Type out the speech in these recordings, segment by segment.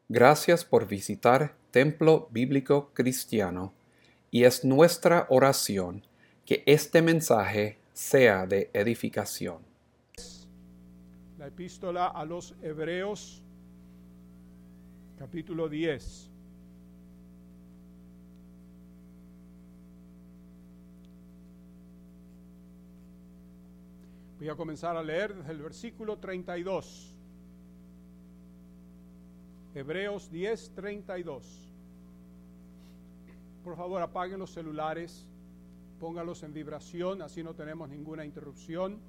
Gracias por visitar Templo Bíblico Cristiano y es nuestra oración que este mensaje sea de edificación. La epístola a los Hebreos, capítulo 10. Voy a comenzar a leer desde el versículo 32. Hebreos 10, 32. Por favor, apaguen los celulares, pónganlos en vibración, así no tenemos ninguna interrupción.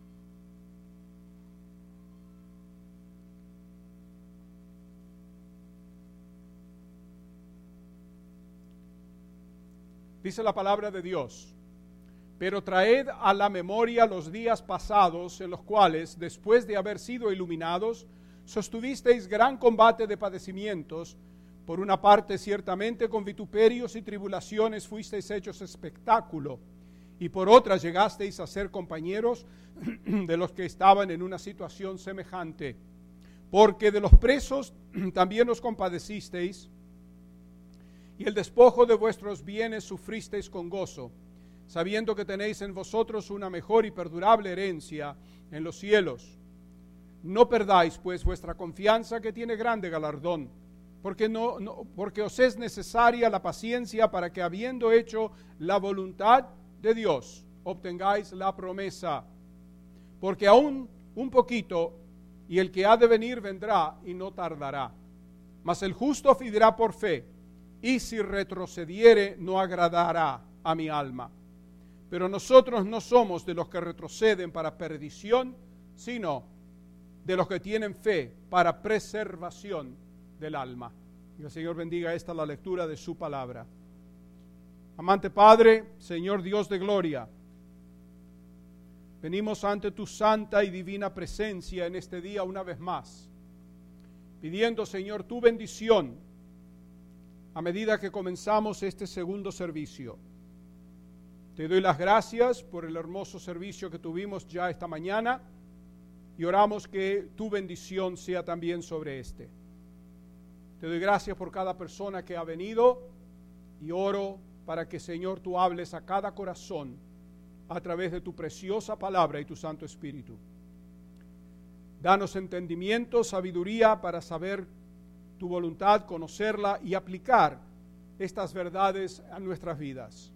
Dice la palabra de Dios: pero traed a la memoria los días pasados, en los cuales, después de haber sido iluminados, sostuvisteis gran combate de padecimientos. Por una parte, ciertamente, con vituperios y tribulaciones fuisteis hechos espectáculo, y por otra llegasteis a ser compañeros de los que estaban en una situación semejante. Porque de los presos también os compadecisteis, y el despojo de vuestros bienes sufristeis con gozo, sabiendo que tenéis en vosotros una mejor y perdurable herencia en los cielos. No perdáis, pues, vuestra confianza, que tiene grande galardón, porque os es necesaria la paciencia, para que, habiendo hecho la voluntad de Dios, obtengáis la promesa. Porque aún un poquito, y el que ha de venir vendrá, y no tardará. Mas el justo vivirá por fe, y si retrocediere, no agradará a mi alma. Pero nosotros no somos de los que retroceden para perdición, sino de los que tienen fe para preservación del alma. Y el Señor bendiga esta la lectura de su palabra. Amante Padre, Señor Dios de gloria, venimos ante tu santa y divina presencia en este día una vez más, pidiendo, Señor, tu bendición a medida que comenzamos este segundo servicio. Te doy las gracias por el hermoso servicio que tuvimos ya esta mañana y oramos que tu bendición sea también sobre este. Te doy gracias por cada persona que ha venido y oro para que, Señor, tú hables a cada corazón a través de tu preciosa palabra y tu Santo Espíritu. Danos entendimiento, sabiduría para saber tu voluntad, conocerla y aplicar estas verdades a nuestras vidas.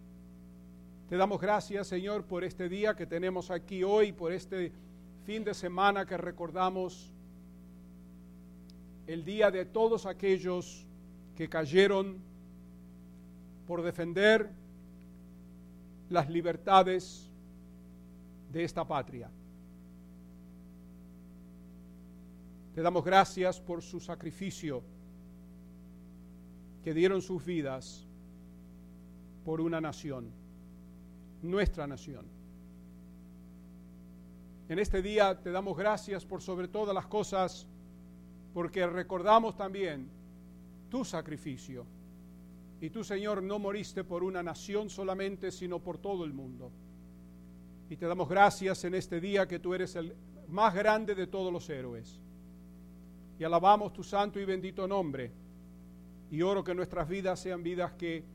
Te damos gracias, Señor, por este día que tenemos aquí hoy, por este fin de semana que recordamos el día de todos aquellos que cayeron por defender las libertades de esta patria. Te damos gracias por su sacrificio, que dieron sus vidas por una nación, nuestra nación. En este día te damos gracias por sobre todas las cosas, porque recordamos también tu sacrificio. Y tú, Señor, no moriste por una nación solamente, sino por todo el mundo. Y te damos gracias en este día que tú eres el más grande de todos los héroes. Y alabamos tu santo y bendito nombre. Y oro que nuestras vidas sean vidas que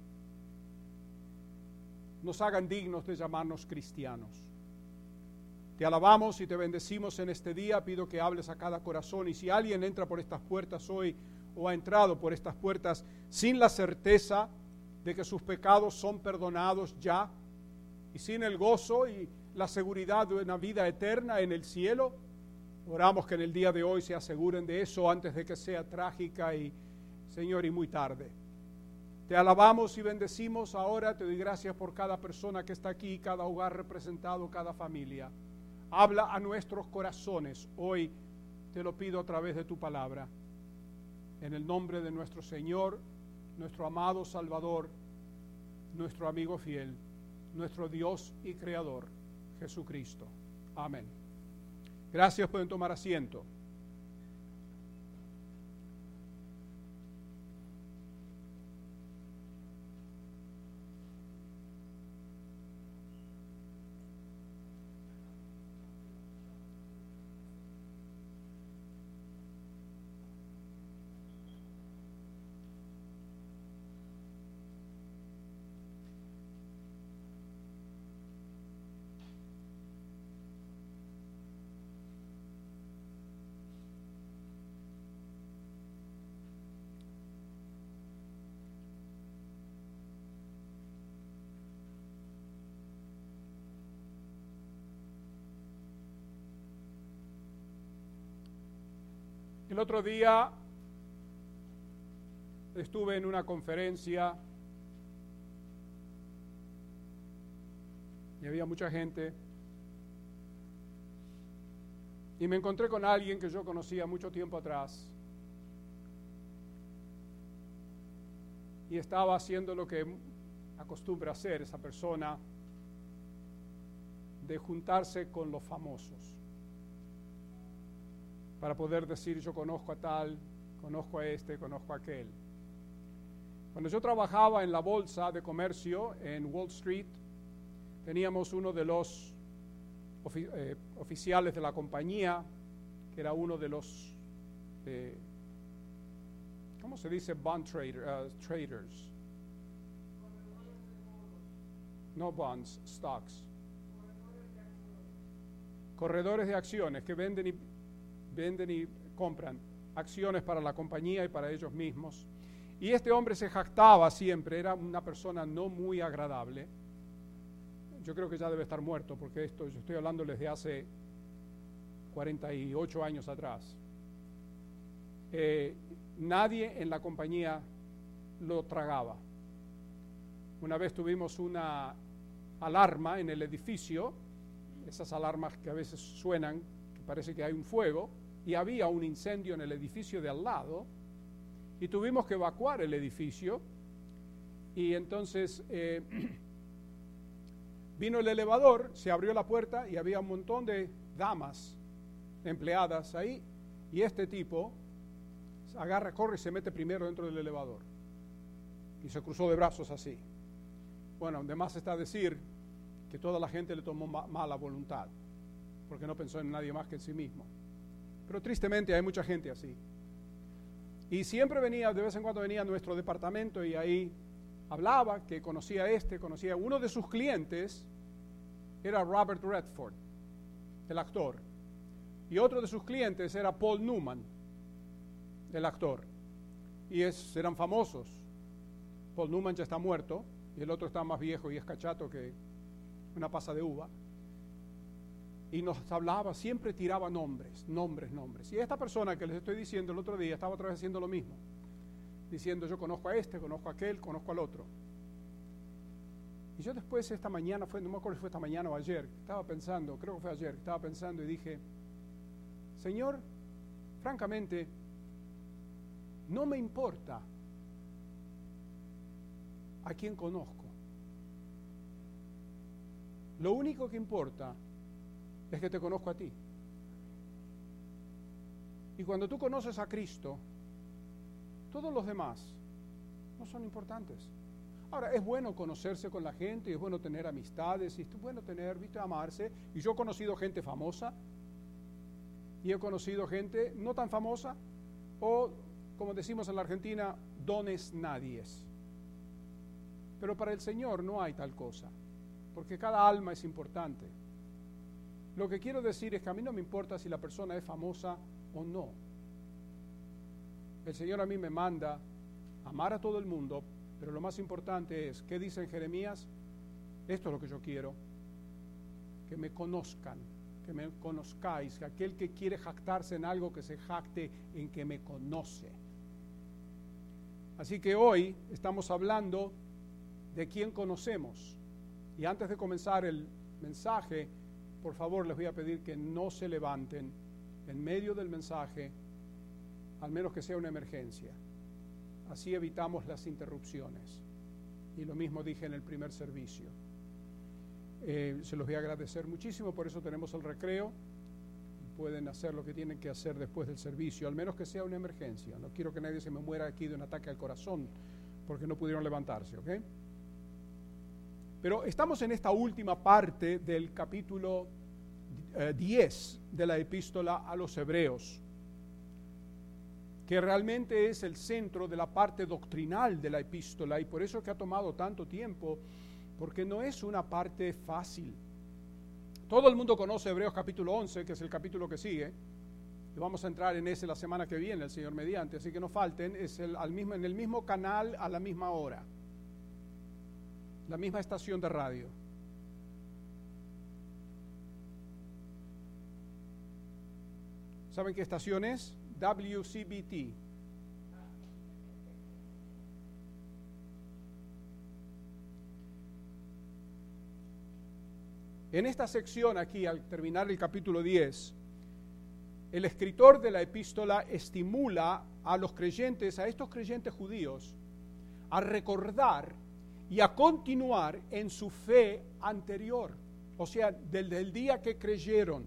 nos hagan dignos de llamarnos cristianos. Te alabamos y te bendecimos en este día. Pido que hables a cada corazón. Y si alguien entra por estas puertas hoy o ha entrado por estas puertas sin la certeza de que sus pecados son perdonados ya, y sin el gozo y la seguridad de una vida eterna en el cielo, oramos que en el día de hoy se aseguren de eso antes de que sea trágica y, Señor, y muy tarde. Te alabamos y bendecimos ahora. Te doy gracias por cada persona que está aquí, cada hogar representado, cada familia. Habla a nuestros corazones. Hoy te lo pido a través de tu palabra. En el nombre de nuestro Señor, nuestro amado Salvador, nuestro amigo fiel, nuestro Dios y Creador, Jesucristo. Amén. Gracias, pueden tomar asiento. El otro día estuve en una conferencia y había mucha gente y me encontré con alguien que yo conocía mucho tiempo atrás y estaba haciendo lo que acostumbra hacer esa persona, de juntarse con los famosos para poder decir: yo conozco a tal, conozco a este, conozco a aquel. Cuando yo trabajaba en la bolsa de comercio en Wall Street, teníamos uno de los oficiales de la compañía, que era uno de los, ¿cómo se dice? Bond traders. No bonds, stocks. Corredores de acciones que venden y compran acciones para la compañía y para ellos mismos. Y este hombre se jactaba siempre, era una persona no muy agradable. Yo creo que ya debe estar muerto, porque yo estoy hablándoles de hace 48 años atrás. Nadie en la compañía lo tragaba. Una vez tuvimos una alarma en el edificio, esas alarmas que a veces suenan, que parece que hay un fuego, y había un incendio en el edificio de al lado, y tuvimos que evacuar el edificio, y entonces vino el elevador, se abrió la puerta y había un montón de damas empleadas ahí, y este tipo agarra, corre y se mete primero dentro del elevador, y se cruzó de brazos así. Bueno, de más está decir que toda la gente le tomó mala voluntad, porque no pensó en nadie más que en sí mismo. Pero tristemente hay mucha gente así. Y siempre venía, de vez en cuando venía a nuestro departamento y ahí hablaba que conocía uno de sus clientes era Robert Redford, el actor. Y otro de sus clientes era Paul Newman, el actor. Y eran famosos. Paul Newman ya está muerto y el otro está más viejo y es cachato que una pasa de uva. Y nos hablaba, siempre tiraba nombres. Y esta persona que les estoy diciendo el otro día estaba otra vez haciendo lo mismo, diciendo: yo conozco a este, conozco a aquel, conozco al otro. Y yo después esta mañana, no me acuerdo si fue esta mañana o ayer, estaba pensando, creo que fue ayer, estaba pensando y dije: Señor, francamente, no me importa a quién conozco. Lo único que importa es que te conozco a ti. Y cuando tú conoces a Cristo, todos los demás no son importantes. Ahora, es bueno conocerse con la gente, es bueno tener amistades, y es bueno amarse. Y yo he conocido gente famosa, y he conocido gente no tan famosa, o, como decimos en la Argentina, dones nadies. Pero para el Señor no hay tal cosa, porque cada alma es importante. Lo que quiero decir es que a mí no me importa si la persona es famosa o no. El Señor a mí me manda amar a todo el mundo, pero lo más importante es, ¿qué dice en Jeremías? Esto es lo que yo quiero: que me conozcan, que me conozcáis, que aquel que quiere jactarse en algo, que se jacte en que me conoce. Así que hoy estamos hablando de quién conocemos. Y antes de comenzar el mensaje, por favor, les voy a pedir que no se levanten en medio del mensaje, al menos que sea una emergencia. Así evitamos las interrupciones. Y lo mismo dije en el primer servicio. Se los voy a agradecer muchísimo, por eso tenemos el recreo. Pueden hacer lo que tienen que hacer después del servicio, al menos que sea una emergencia. No quiero que nadie se me muera aquí de un ataque al corazón porque no pudieron levantarse, ¿ok? Pero estamos en esta última parte del capítulo 10 de la epístola a los Hebreos, que realmente es el centro de la parte doctrinal de la epístola, y por eso es que ha tomado tanto tiempo, porque no es una parte fácil. Todo el mundo conoce Hebreos capítulo 11, que es el capítulo que sigue, y vamos a entrar en ese la semana que viene, el Señor mediante, así que no falten, es en el mismo canal a la misma hora, la misma estación de radio. ¿Saben qué estación es? WCBT. En esta sección aquí, al terminar el capítulo 10, el escritor de la epístola estimula a los creyentes, a estos creyentes judíos, a recordar y a continuar en su fe anterior, o sea, desde el día que creyeron.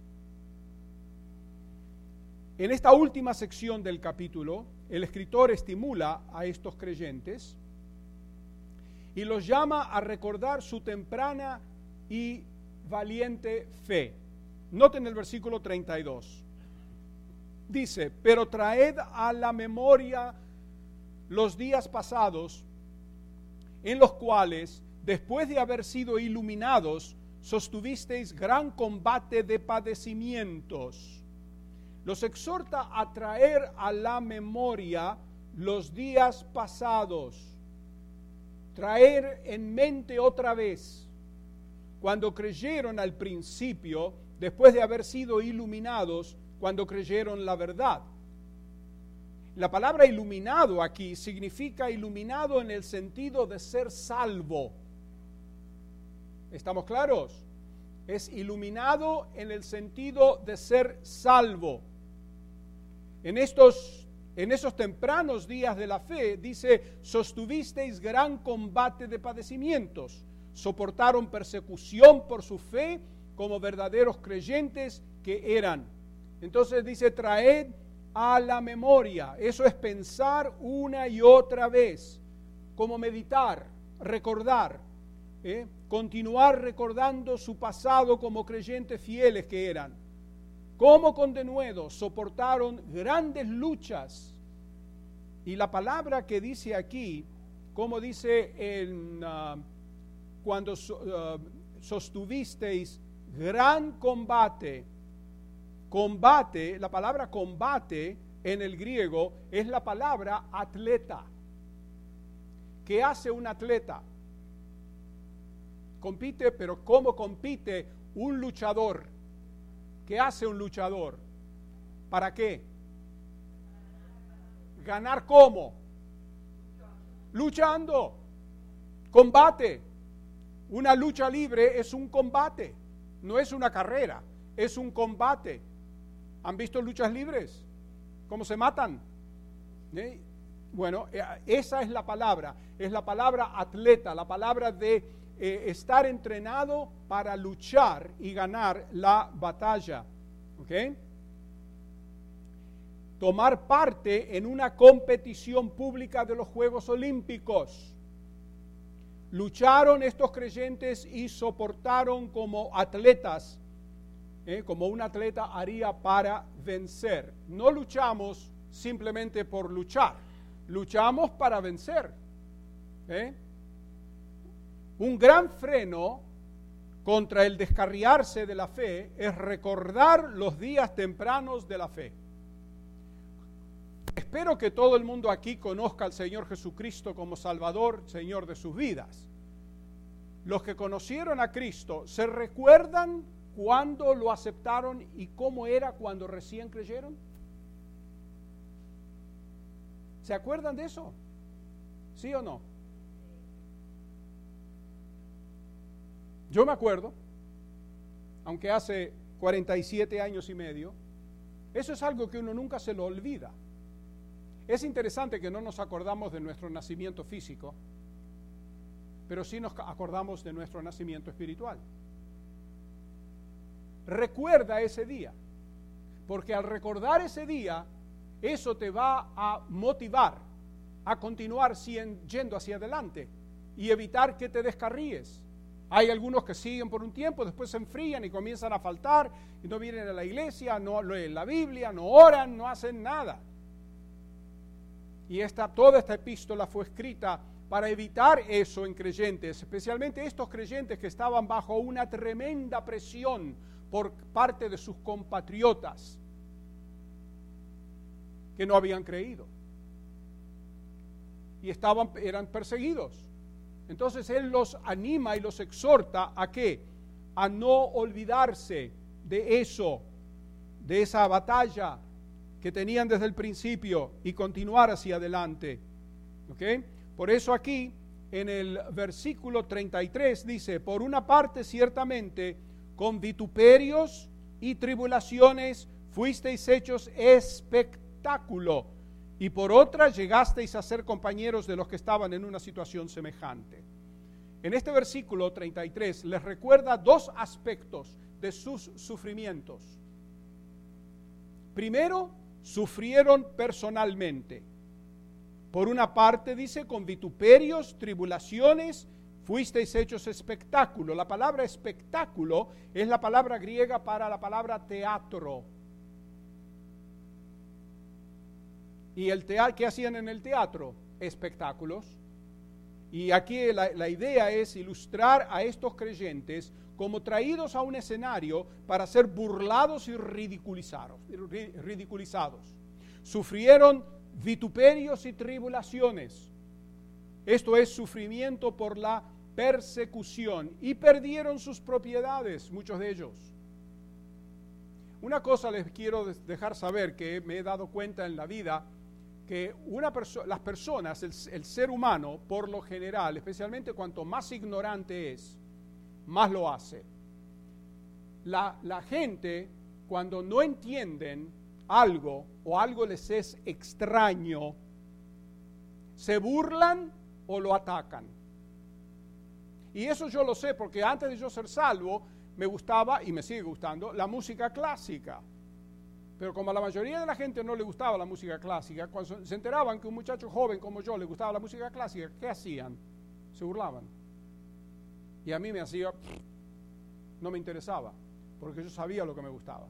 En esta última sección del capítulo, el escritor estimula a estos creyentes y los llama a recordar su temprana y valiente fe. Noten el versículo 32. Dice, pero traed a la memoria los días pasados, en los cuales, después de haber sido iluminados, sostuvisteis gran combate de padecimientos. Los exhorta a traer a la memoria los días pasados. Traer en mente otra vez, cuando creyeron al principio, después de haber sido iluminados, cuando creyeron la verdad. La palabra iluminado aquí significa iluminado en el sentido de ser salvo. ¿Estamos claros? Es iluminado en el sentido de ser salvo. En esos tempranos días de la fe, dice, sostuvisteis gran combate de padecimientos. Soportaron persecución por su fe como verdaderos creyentes que eran. Entonces dice, traed a la memoria. Eso es pensar una y otra vez, como meditar, recordar, continuar recordando su pasado como creyentes fieles que eran. Como con denuedo soportaron grandes luchas. Y la palabra que dice aquí, como dice cuando sostuvisteis gran combate. Combate, la palabra combate en el griego es la palabra atleta. ¿Qué hace un atleta? Compite, pero ¿cómo compite un luchador? ¿Qué hace un luchador? ¿Para qué? ¿Ganar cómo? Luchando. Combate. Una lucha libre es un combate, no es una carrera, es un combate. ¿Han visto luchas libres? ¿Cómo se matan? Bueno, esa es la palabra atleta, la palabra de estar entrenado para luchar y ganar la batalla. ¿Ok? Tomar parte en una competición pública de los Juegos Olímpicos. Lucharon estos creyentes y soportaron como atletas, como un atleta haría para vencer. No luchamos simplemente por luchar, luchamos para vencer. Un gran freno contra el descarriarse de la fe es recordar los días tempranos de la fe. Espero que todo el mundo aquí conozca al Señor Jesucristo como Salvador, Señor de sus vidas. Los que conocieron a Cristo, ¿se recuerdan cuándo lo aceptaron y cómo era cuando recién creyeron? ¿Se acuerdan de eso? ¿Sí o no? Yo me acuerdo, aunque hace 47 años y medio, eso es algo que uno nunca se lo olvida. Es interesante que no nos acordamos de nuestro nacimiento físico, pero sí nos acordamos de nuestro nacimiento espiritual. Recuerda ese día, porque al recordar ese día, eso te va a motivar a continuar yendo hacia adelante y evitar que te descarríes. Hay algunos que siguen por un tiempo, después se enfrían y comienzan a faltar, y no vienen a la iglesia, no leen la Biblia, no oran, no hacen nada. Y toda esta epístola fue escrita para evitar eso en creyentes, especialmente estos creyentes que estaban bajo una tremenda presión por parte de sus compatriotas que no habían creído y eran perseguidos. Entonces Él los anima y los exhorta ¿a qué? A no olvidarse de eso, de esa batalla, que tenían desde el principio y continuar hacia adelante. ¿Okay? Por eso aquí en el versículo 33 dice, por una parte ciertamente con vituperios y tribulaciones fuisteis hechos espectáculo, y por otra llegasteis a ser compañeros de los que estaban en una situación semejante. En este versículo 33 les recuerda dos aspectos de sus sufrimientos. Primero, sufrieron personalmente. Por una parte dice, con vituperios, tribulaciones, fuisteis hechos espectáculo. La palabra espectáculo es la palabra griega para la palabra teatro. ¿Y qué hacían en el teatro? Espectáculos. Y aquí la idea es ilustrar a estos creyentes como traídos a un escenario para ser burlados y ridiculizados. Sufrieron vituperios y tribulaciones. Esto es sufrimiento por la persecución, y perdieron sus propiedades, muchos de ellos. Una cosa les quiero dejar saber que me he dado cuenta en la vida, que las personas, el ser humano, por lo general, especialmente cuanto más ignorante es, más lo hace. La gente, cuando no entienden algo o algo les es extraño, se burlan o lo atacan. Y eso yo lo sé porque antes de yo ser salvo, me gustaba y me sigue gustando la música clásica. Pero como a la mayoría de la gente no le gustaba la música clásica, cuando se enteraban que un muchacho joven como yo le gustaba la música clásica, ¿qué hacían? Se burlaban. Y a mí me hacía, no me interesaba, porque yo sabía lo que me gustaba.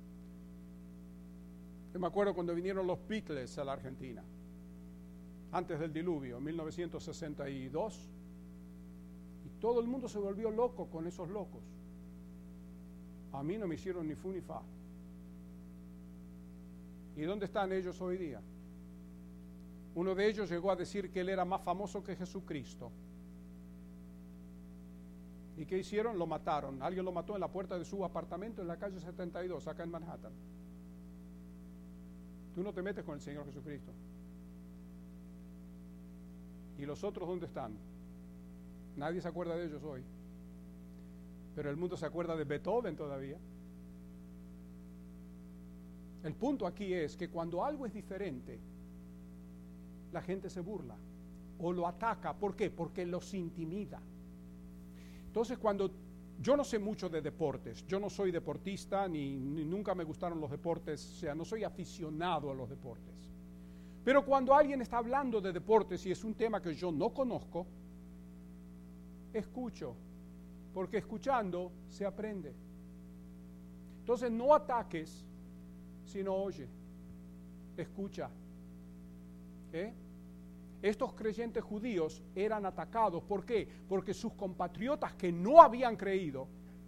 Yo me acuerdo cuando vinieron los Beatles a la Argentina, antes del diluvio, en 1962, y todo el mundo se volvió loco con esos locos. A mí no me hicieron ni fu ni fa. ¿Y dónde están ellos hoy día? Uno de ellos llegó a decir que él era más famoso que Jesucristo. ¿Y qué hicieron? Lo mataron. Alguien lo mató en la puerta de su apartamento en la calle 72, acá en Manhattan. Tú no te metes con el Señor Jesucristo. ¿Y los otros dónde están? Nadie se acuerda de ellos hoy. Pero el mundo se acuerda de Beethoven todavía. El punto aquí es que cuando algo es diferente, la gente se burla o lo ataca. ¿Por qué? Porque los intimida. Entonces, cuando yo no sé mucho de deportes, yo no soy deportista ni nunca me gustaron los deportes, o sea, no soy aficionado a los deportes. Pero cuando alguien está hablando de deportes y es un tema que yo no conozco, escucho, porque escuchando se aprende. Entonces, no ataques, sino oye, escucha. Estos creyentes judíos eran atacados. ¿Por qué? Porque sus compatriotas que no habían creído,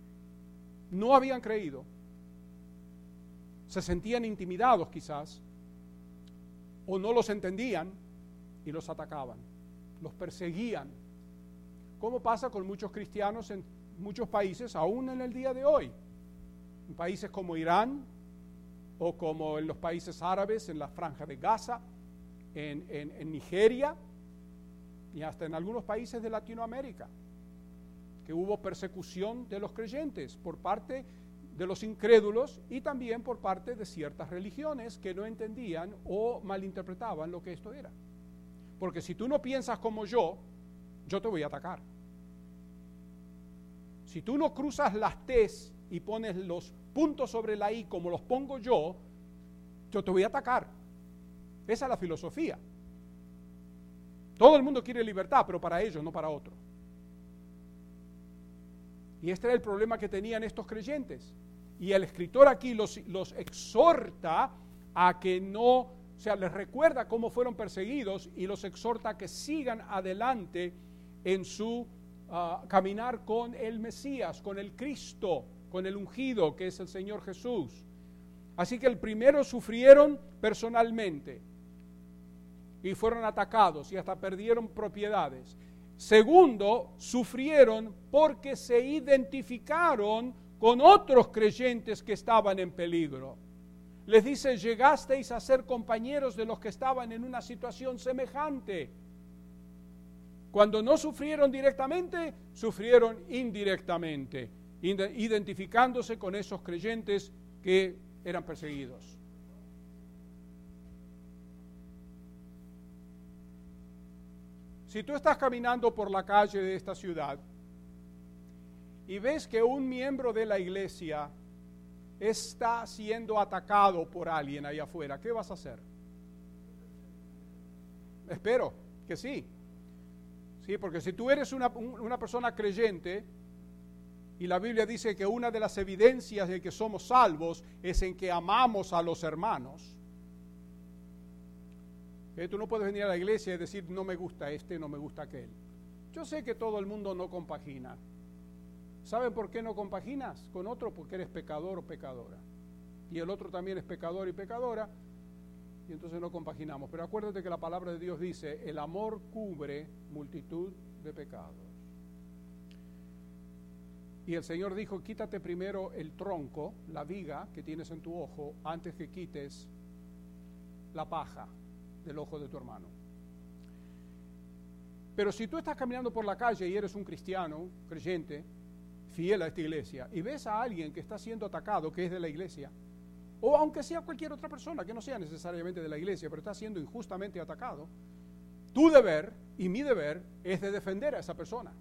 se sentían intimidados quizás, o no los entendían y los atacaban, los perseguían. Como pasa con muchos cristianos en muchos países, aún en el día de hoy. En países como Irán, o como en los países árabes, en la Franja de Gaza, en Nigeria, y hasta en algunos países de Latinoamérica, que hubo persecución de los creyentes por parte de los incrédulos y también por parte de ciertas religiones que no entendían o malinterpretaban lo que esto era. Porque si tú no piensas como yo te voy a atacar. Si tú no cruzas las T's y pones los puntos sobre la I como los pongo yo te voy a atacar. Esa es la filosofía. Todo el mundo quiere libertad, pero para ellos, no para otros. Y este era el problema que tenían estos creyentes. Y el escritor aquí los exhorta a que no, o sea, les recuerda cómo fueron perseguidos y los exhorta a que sigan adelante en su caminar con el Mesías, con el Cristo, con el ungido que es el Señor Jesús. Así que el primero sufrieron personalmente y fueron atacados y hasta perdieron propiedades. Segundo, sufrieron porque se identificaron con otros creyentes que estaban en peligro. Les dice, llegasteis a ser compañeros de los que estaban en una situación semejante. Cuando no sufrieron directamente, sufrieron indirectamente, identificándose con esos creyentes que eran perseguidos. Si tú estás caminando por la calle de esta ciudad y ves que un miembro de la iglesia está siendo atacado por alguien allá afuera, ¿qué vas a hacer? Espero que sí. Sí, porque si tú eres una persona creyente, y la Biblia dice que una de las evidencias de que somos salvos es en que amamos a los hermanos. Tú no puedes venir a la iglesia y decir, no me gusta este, no me gusta aquel. Yo sé que todo el mundo no compagina. ¿Saben por qué no compaginas con otro? Porque eres pecador o pecadora. Y el otro también es pecador y pecadora, y entonces no compaginamos. Pero acuérdate que la palabra de Dios dice, el amor cubre multitud de pecados. Y el Señor dijo, quítate primero el tronco, la viga que tienes en tu ojo, antes que quites la paja del ojo de tu hermano. Pero si tú estás caminando por la calle y eres un cristiano, creyente, fiel a esta iglesia, y ves a alguien que está siendo atacado, que es de la iglesia, o aunque sea cualquier otra persona que no sea necesariamente de la iglesia, pero está siendo injustamente atacado, tu deber y mi deber es de defender a esa persona.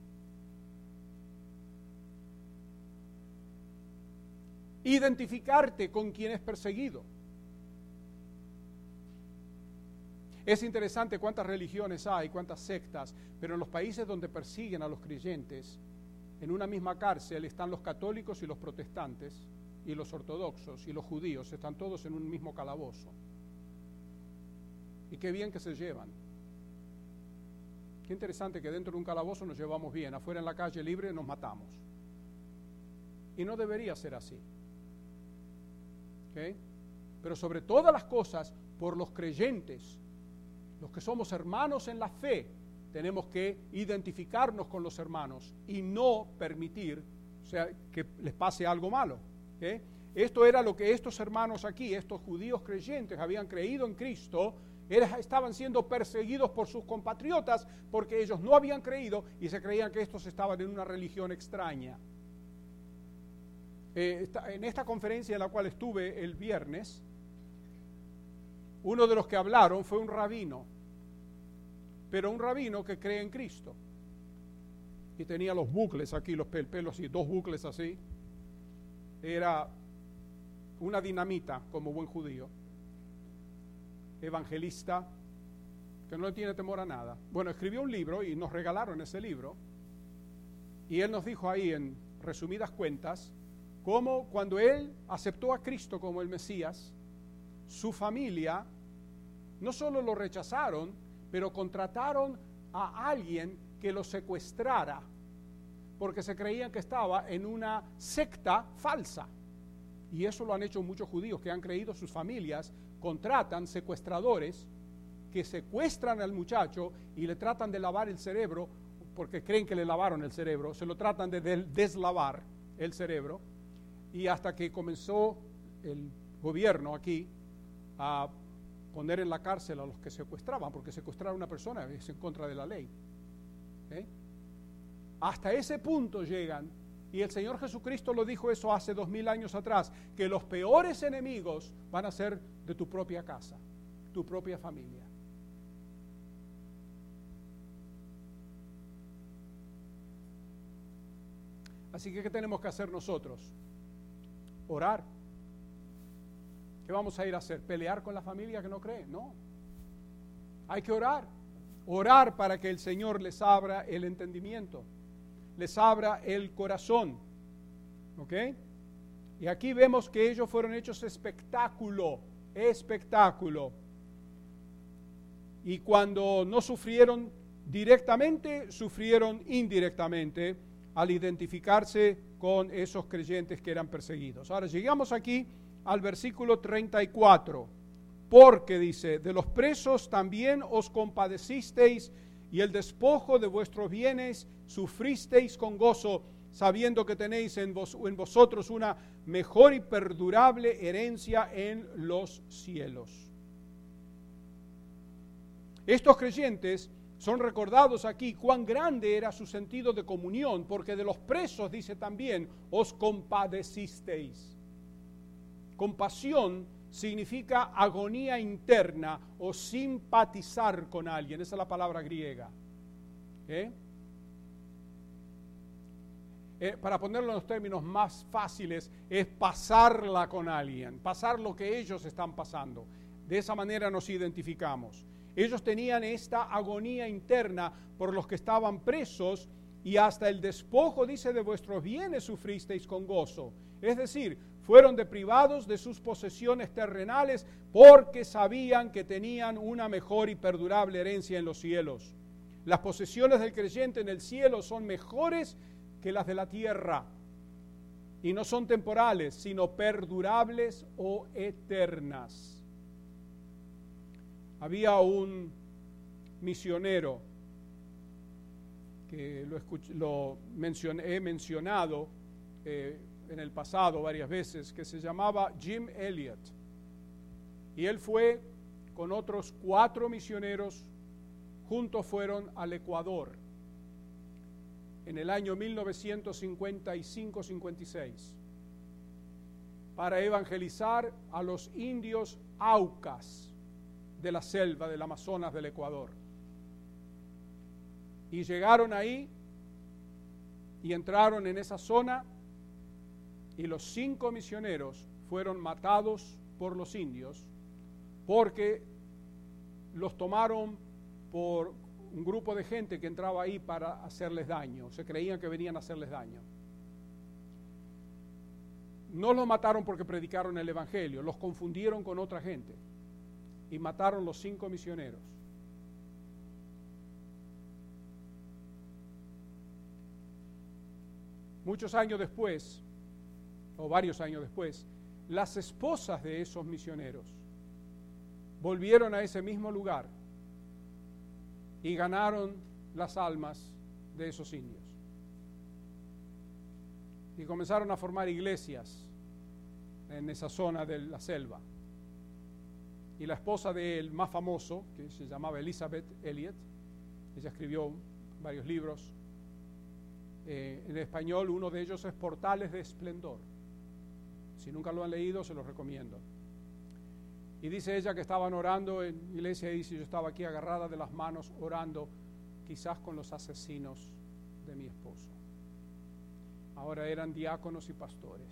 Identificarte con quien es perseguido. Es interesante cuántas religiones hay, cuántas sectas, pero en los países donde persiguen a los creyentes, en una misma cárcel están los católicos y los protestantes, y los ortodoxos y los judíos, están todos en un mismo calabozo. Y qué bien que se llevan. Qué interesante que dentro de un calabozo nos llevamos bien, afuera en la calle libre nos matamos. Y no debería ser así. ¿Okay? Pero sobre todas las cosas, por los creyentes, los que somos hermanos en la fe, tenemos que identificarnos con los hermanos y no permitir, o sea, que les pase algo malo. ¿Okay? Esto era lo que estos hermanos aquí, estos judíos creyentes, habían creído en Cristo, estaban siendo perseguidos por sus compatriotas porque ellos no habían creído y se creían que estos estaban en una religión extraña. En esta conferencia en la cual estuve el viernes, uno de los que hablaron fue un rabino, pero un rabino que cree en Cristo. Y tenía los bucles aquí, los pelos así, 2 bucles así. Era una dinamita como buen judío. Evangelista, que no le tiene temor a nada. Bueno, escribió un libro y nos regalaron ese libro. Y él nos dijo ahí en resumidas cuentas, cómo cuando él aceptó a Cristo como el Mesías, su familia no solo lo rechazaron, pero contrataron a alguien que lo secuestrara, porque se creían que estaba en una secta falsa. Y eso lo han hecho muchos judíos que han creído, sus familias contratan secuestradores que secuestran al muchacho y le tratan de lavar el cerebro, porque creen que le lavaron el cerebro, se lo tratan de deslavar el cerebro, y hasta que comenzó el gobierno aquí a poner en la cárcel a los que secuestraban, porque secuestrar a una persona es en contra de la ley. ¿Okay? Hasta ese punto llegan, y el Señor Jesucristo lo dijo eso hace 2000 años atrás, que los peores enemigos van a ser de tu propia casa, tu propia familia. Así que, ¿qué tenemos que hacer nosotros? Orar. ¿Qué vamos a ir a hacer? ¿Pelear con la familia que no cree? No. Hay que orar. Orar para que el Señor les abra el entendimiento, les abra el corazón. ¿Ok? Y aquí vemos que ellos fueron hechos espectáculo. Y cuando no sufrieron directamente, sufrieron indirectamente al identificarse con esos creyentes que eran perseguidos. Ahora llegamos aquí al versículo 34, porque dice, de los presos también os compadecisteis y el despojo de vuestros bienes sufristeis con gozo, sabiendo que tenéis en vosotros una mejor y perdurable herencia en los cielos. Estos creyentes son recordados aquí cuán grande era su sentido de comunión, porque de los presos, dice también, os compadecisteis. Compasión significa agonía interna o simpatizar con alguien, esa es la palabra griega. Para ponerlo en los términos más fáciles, es pasarla con alguien, pasar lo que ellos están pasando. De esa manera nos identificamos. Ellos tenían esta agonía interna por los que estaban presos, y hasta el despojo, dice, de vuestros bienes sufristeis con gozo. Es decir, fueron deprivados de sus posesiones terrenales porque sabían que tenían una mejor y perdurable herencia en los cielos. Las posesiones del creyente en el cielo son mejores que las de la tierra, y no son temporales, sino perdurables o eternas. Había un misionero que he mencionado en el pasado varias veces, que se llamaba Jim Elliot, y él fue con otros 4 misioneros, juntos fueron al Ecuador en el año 1955-56 para evangelizar a los indios Aucas de la selva del Amazonas del Ecuador. Y llegaron ahí y entraron en esa zona, y los 5 misioneros fueron matados por los indios porque los tomaron por un grupo de gente que entraba ahí para hacerles daño. Se creían que venían a hacerles daño. No los mataron porque predicaron el evangelio, los confundieron con otra gente y mataron los 5 misioneros. Muchos años después, o varios años después, las esposas de esos misioneros volvieron a ese mismo lugar y ganaron las almas de esos indios. Y comenzaron a formar iglesias en esa zona de la selva. Y la esposa del más famoso, que se llamaba Elizabeth Elliot, ella escribió varios libros. En español, uno de ellos es Portales de Esplendor. Si nunca lo han leído, se los recomiendo. Y dice ella que estaban orando en iglesia, y dice: yo estaba aquí agarrada de las manos orando, quizás con los asesinos de mi esposo. Ahora eran diáconos y pastores.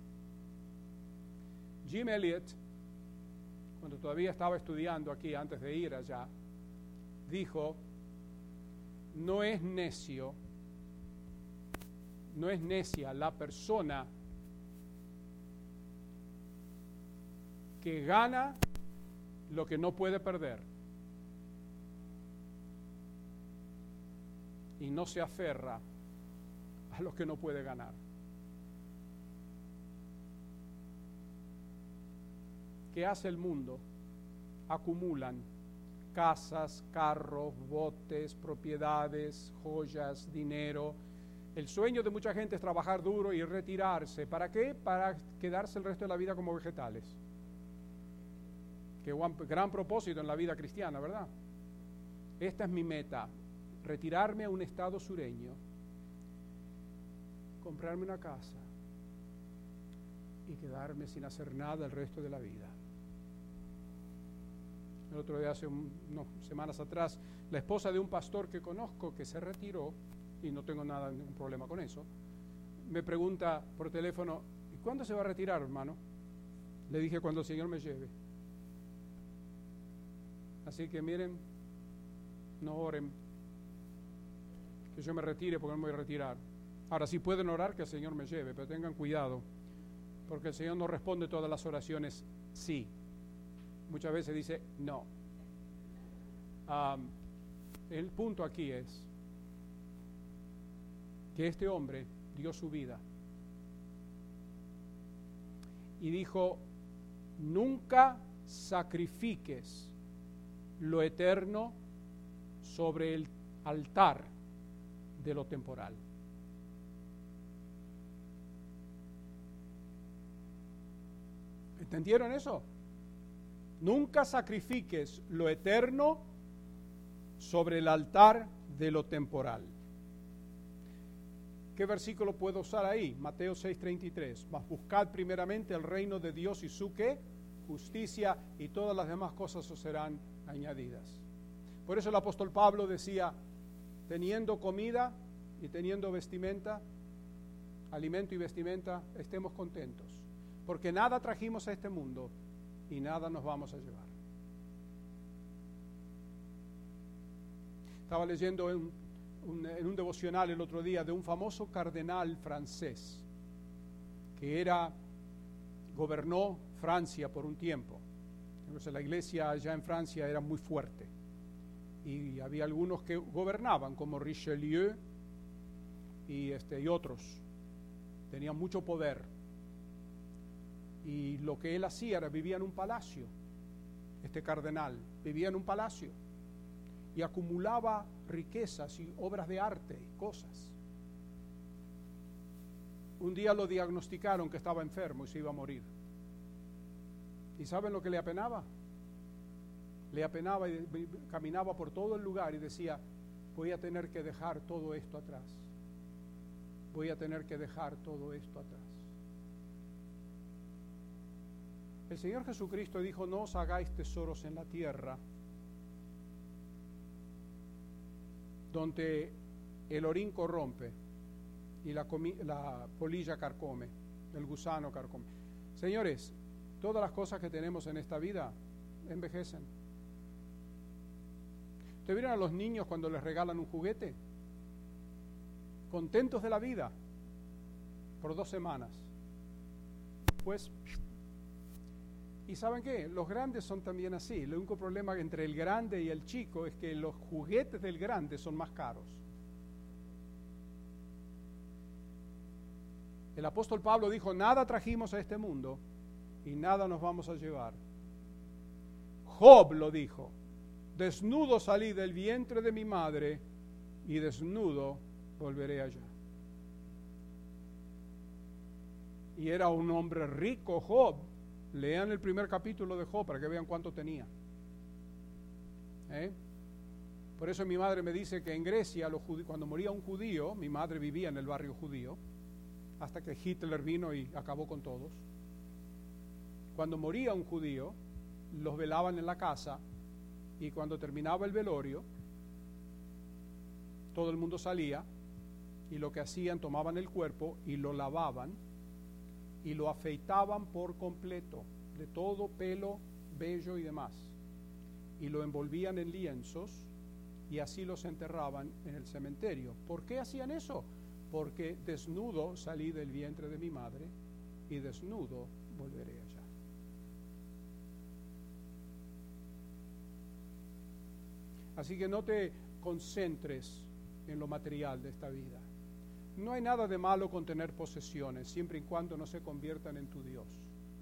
Jim Elliot, cuando todavía estaba estudiando aquí, antes de ir allá, dijo: no es necia la persona que gana lo que no puede perder y no se aferra a lo que no puede ganar. ¿Qué hace el mundo? Acumulan casas, carros, botes, propiedades, joyas, dinero. El sueño de mucha gente es trabajar duro y retirarse. ¿Para qué? Para quedarse el resto de la vida como vegetales. Qué gran propósito en la vida cristiana, ¿verdad? Esta es mi meta: retirarme a un estado sureño, comprarme una casa y quedarme sin hacer nada el resto de la vida. El otro día, hace unas semanas atrás, la esposa de un pastor que conozco que se retiró, y no tengo ningún problema con eso, me pregunta por teléfono: ¿y cuándo se va a retirar, hermano? Le dije: cuando el Señor me lleve. Así que miren, no oren que yo me retire, porque no me voy a retirar. Ahora sí pueden orar que el Señor me lleve, pero tengan cuidado, porque el Señor no responde todas las oraciones sí. Muchas veces dice no. El punto aquí es que este hombre dio su vida y dijo: nunca sacrifiques lo eterno sobre el altar de lo temporal. ¿Entendieron eso? Nunca sacrifiques lo eterno sobre el altar de lo temporal. ¿Qué versículo puedo usar ahí? Mateo 6:33. Mas buscad primeramente el reino de Dios y su ¿qué? Justicia, y todas las demás cosas os serán añadidas. Por eso el apóstol Pablo decía, teniendo comida y teniendo vestimenta, alimento y vestimenta, estemos contentos, porque nada trajimos a este mundo y nada nos vamos a llevar. Estaba leyendo en un devocional el otro día de un famoso cardenal francés que gobernó Francia por un tiempo. Entonces la iglesia allá en Francia era muy fuerte y había algunos que gobernaban, como Richelieu y otros. Tenían mucho poder y lo que él hacía era vivía en un palacio. Este cardenal vivía en un palacio y acumulaba riquezas y obras de arte y cosas. Un día lo diagnosticaron que estaba enfermo y se iba a morir. ¿Y saben lo que le apenaba? Le apenaba y caminaba por todo el lugar y decía, voy a tener que dejar todo esto atrás. Voy a tener que dejar todo esto atrás. El Señor Jesucristo dijo, no os hagáis tesoros en la tierra, donde el orín corrompe y la polilla carcome, el gusano carcome. Señores, todas las cosas que tenemos en esta vida envejecen. ¿Ustedes vieron a los niños cuando les regalan un juguete? Contentos de la vida por 2 semanas. Pues, ¿y saben qué? Los grandes son también así. El único problema entre el grande y el chico es que los juguetes del grande son más caros. El apóstol Pablo dijo, nada trajimos a este mundo y nada nos vamos a llevar. Job lo dijo, desnudo salí del vientre de mi madre y desnudo volveré allá. Y era un hombre rico, Job. Lean el primer capítulo de Job para que vean cuánto tenía. Por eso mi madre me dice que en Grecia, cuando moría un judío, mi madre vivía en el barrio judío, hasta que Hitler vino y acabó con todos. Cuando moría un judío, los velaban en la casa, y cuando terminaba el velorio, todo el mundo salía, y lo que hacían, tomaban el cuerpo y lo lavaban, y lo afeitaban por completo, de todo pelo, vello y demás, y lo envolvían en lienzos, y así los enterraban en el cementerio. ¿Por qué hacían eso? Porque desnudo salí del vientre de mi madre, y desnudo volveré allá. Así que no te concentres en lo material de esta vida. No hay nada de malo con tener posesiones, siempre y cuando no se conviertan en tu Dios.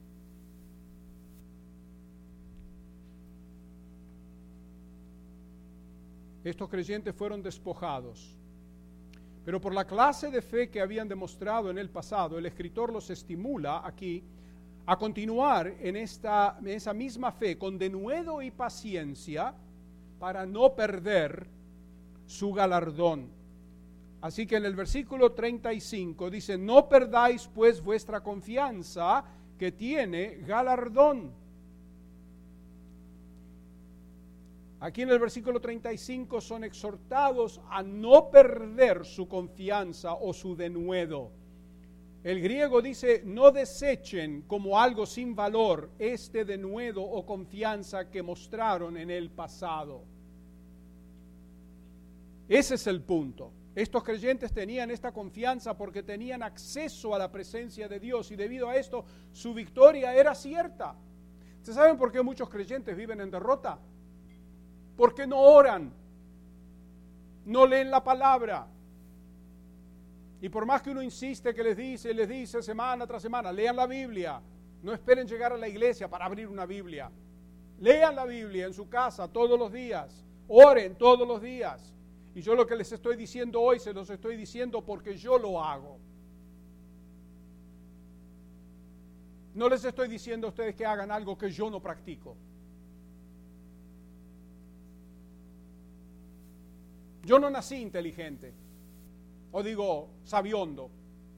Estos creyentes fueron despojados, pero por la clase de fe que habían demostrado en el pasado, el escritor los estimula aquí a continuar en esa misma fe con denuedo y paciencia para no perder su galardón. Así que en el versículo 35 dice, no perdáis pues vuestra confianza, que tiene galardón. Aquí en el versículo 35 son exhortados a no perder su confianza o su denuedo. El griego dice, no desechen como algo sin valor este denuedo o confianza que mostraron en el pasado. Ese es el punto. Estos creyentes tenían esta confianza porque tenían acceso a la presencia de Dios y debido a esto su victoria era cierta. ¿Ustedes saben por qué muchos creyentes viven en derrota? Porque no oran, no leen la palabra. Y por más que uno insiste que les dice semana tras semana, lean la Biblia. No esperen llegar a la iglesia para abrir una Biblia. Lean la Biblia en su casa todos los días. Oren todos los días. Y yo lo que les estoy diciendo hoy, se los estoy diciendo porque yo lo hago. No les estoy diciendo a ustedes que hagan algo que yo no practico. Yo no nací inteligente, o digo, sabiondo.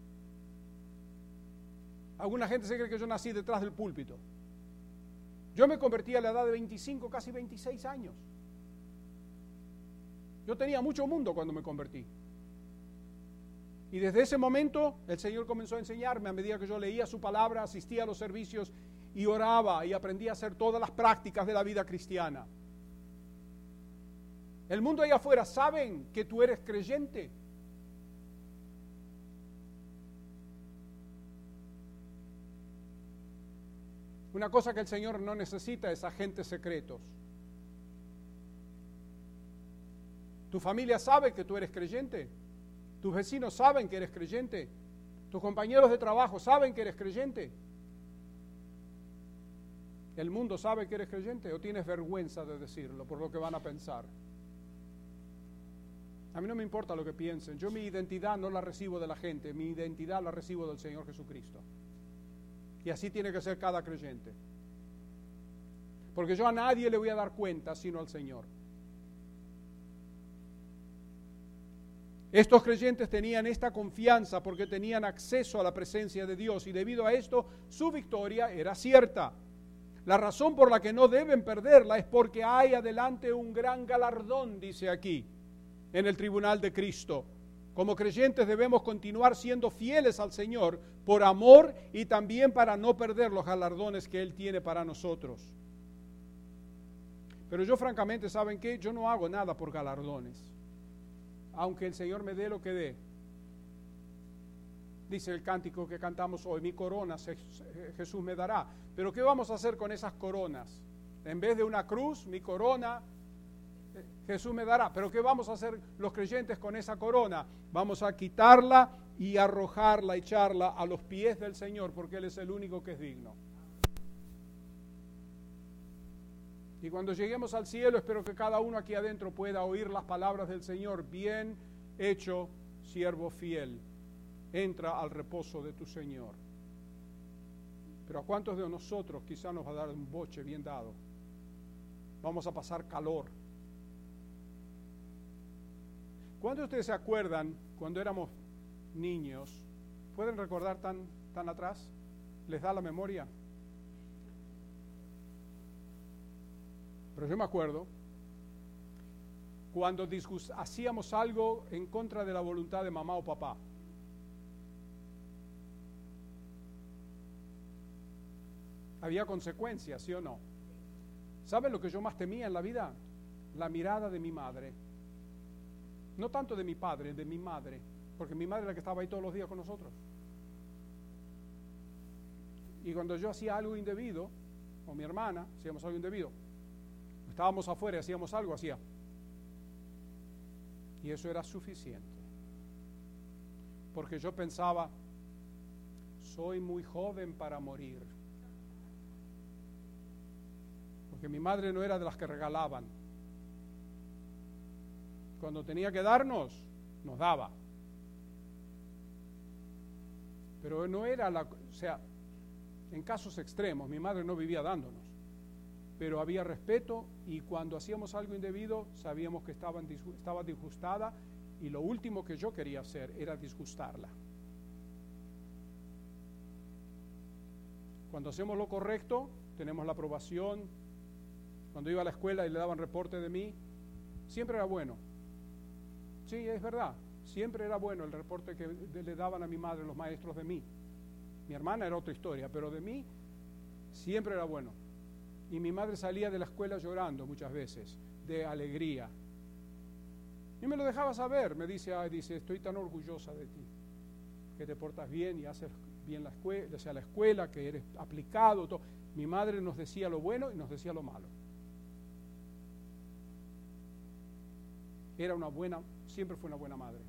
Alguna gente se cree que yo nací detrás del púlpito. Yo me convertí a la edad de 25, casi 26 años. Yo tenía mucho mundo cuando me convertí. Y desde ese momento el Señor comenzó a enseñarme a medida que yo leía su palabra, asistía a los servicios y oraba y aprendí a hacer todas las prácticas de la vida cristiana. El mundo allá afuera, ¿saben que tú eres creyente? Una cosa que el Señor no necesita es agentes secretos. ¿Tu familia sabe que tú eres creyente? ¿Tus vecinos saben que eres creyente? ¿Tus compañeros de trabajo saben que eres creyente? ¿El mundo sabe que eres creyente o tienes vergüenza de decirlo por lo que van a pensar? A mí no me importa lo que piensen. Yo mi identidad no la recibo de la gente, mi identidad la recibo del Señor Jesucristo. Y así tiene que ser cada creyente. Porque yo a nadie le voy a dar cuenta sino al Señor. Estos creyentes tenían esta confianza porque tenían acceso a la presencia de Dios y debido a esto su victoria era cierta. La razón por la que no deben perderla es porque hay adelante un gran galardón, dice aquí, en el tribunal de Cristo. Como creyentes debemos continuar siendo fieles al Señor por amor y también para no perder los galardones que Él tiene para nosotros. Pero yo francamente, ¿saben qué? Yo no hago nada por galardones. Aunque el Señor me dé lo que dé. Dice el cántico que cantamos hoy, mi corona Jesús me dará. Pero ¿qué vamos a hacer con esas coronas? En vez de una cruz, mi corona Jesús me dará. Pero ¿qué vamos a hacer los creyentes con esa corona? Vamos a quitarla y arrojarla, echarla a los pies del Señor, porque Él es el único que es digno. Y cuando lleguemos al cielo, espero que cada uno aquí adentro pueda oír las palabras del Señor. Bien hecho, siervo fiel. Entra al reposo de tu Señor. Pero ¿a cuántos de nosotros quizá nos va a dar un boche bien dado? Vamos a pasar calor. ¿Cuántos de ustedes se acuerdan cuando éramos niños? ¿Pueden recordar tan atrás? ¿Les da la memoria? Pero yo me acuerdo cuando hacíamos algo en contra de la voluntad de mamá o papá. Había consecuencias, ¿sí o no? ¿Saben lo que yo más temía en la vida? La mirada de mi madre. No tanto de mi padre, de mi madre, porque mi madre era la que estaba ahí todos los días con nosotros. Y cuando yo hacía algo indebido, o mi hermana hacíamos algo indebido, estábamos afuera y hacíamos algo, hacía. Y eso era suficiente. Porque yo pensaba, soy muy joven para morir. Porque mi madre no era de las que regalaban. Cuando tenía que darnos, nos daba. Pero no era en casos extremos, mi madre no vivía dándonos. Pero había respeto y cuando hacíamos algo indebido sabíamos que estaba disgustada y lo último que yo quería hacer era disgustarla. Cuando hacemos lo correcto, tenemos la aprobación. Cuando iba a la escuela y le daban reporte de mí, siempre era bueno. Sí, es verdad, siempre era bueno el reporte que le daban a mi madre los maestros de mí. Mi hermana era otra historia, pero de mí siempre era bueno. Y mi madre salía de la escuela llorando muchas veces, de alegría. Y me lo dejaba saber, me dice, estoy tan orgullosa de ti, que te portas bien y haces bien la escuela, que eres aplicado, todo. Mi madre nos decía lo bueno y nos decía lo malo. Siempre fue una buena madre.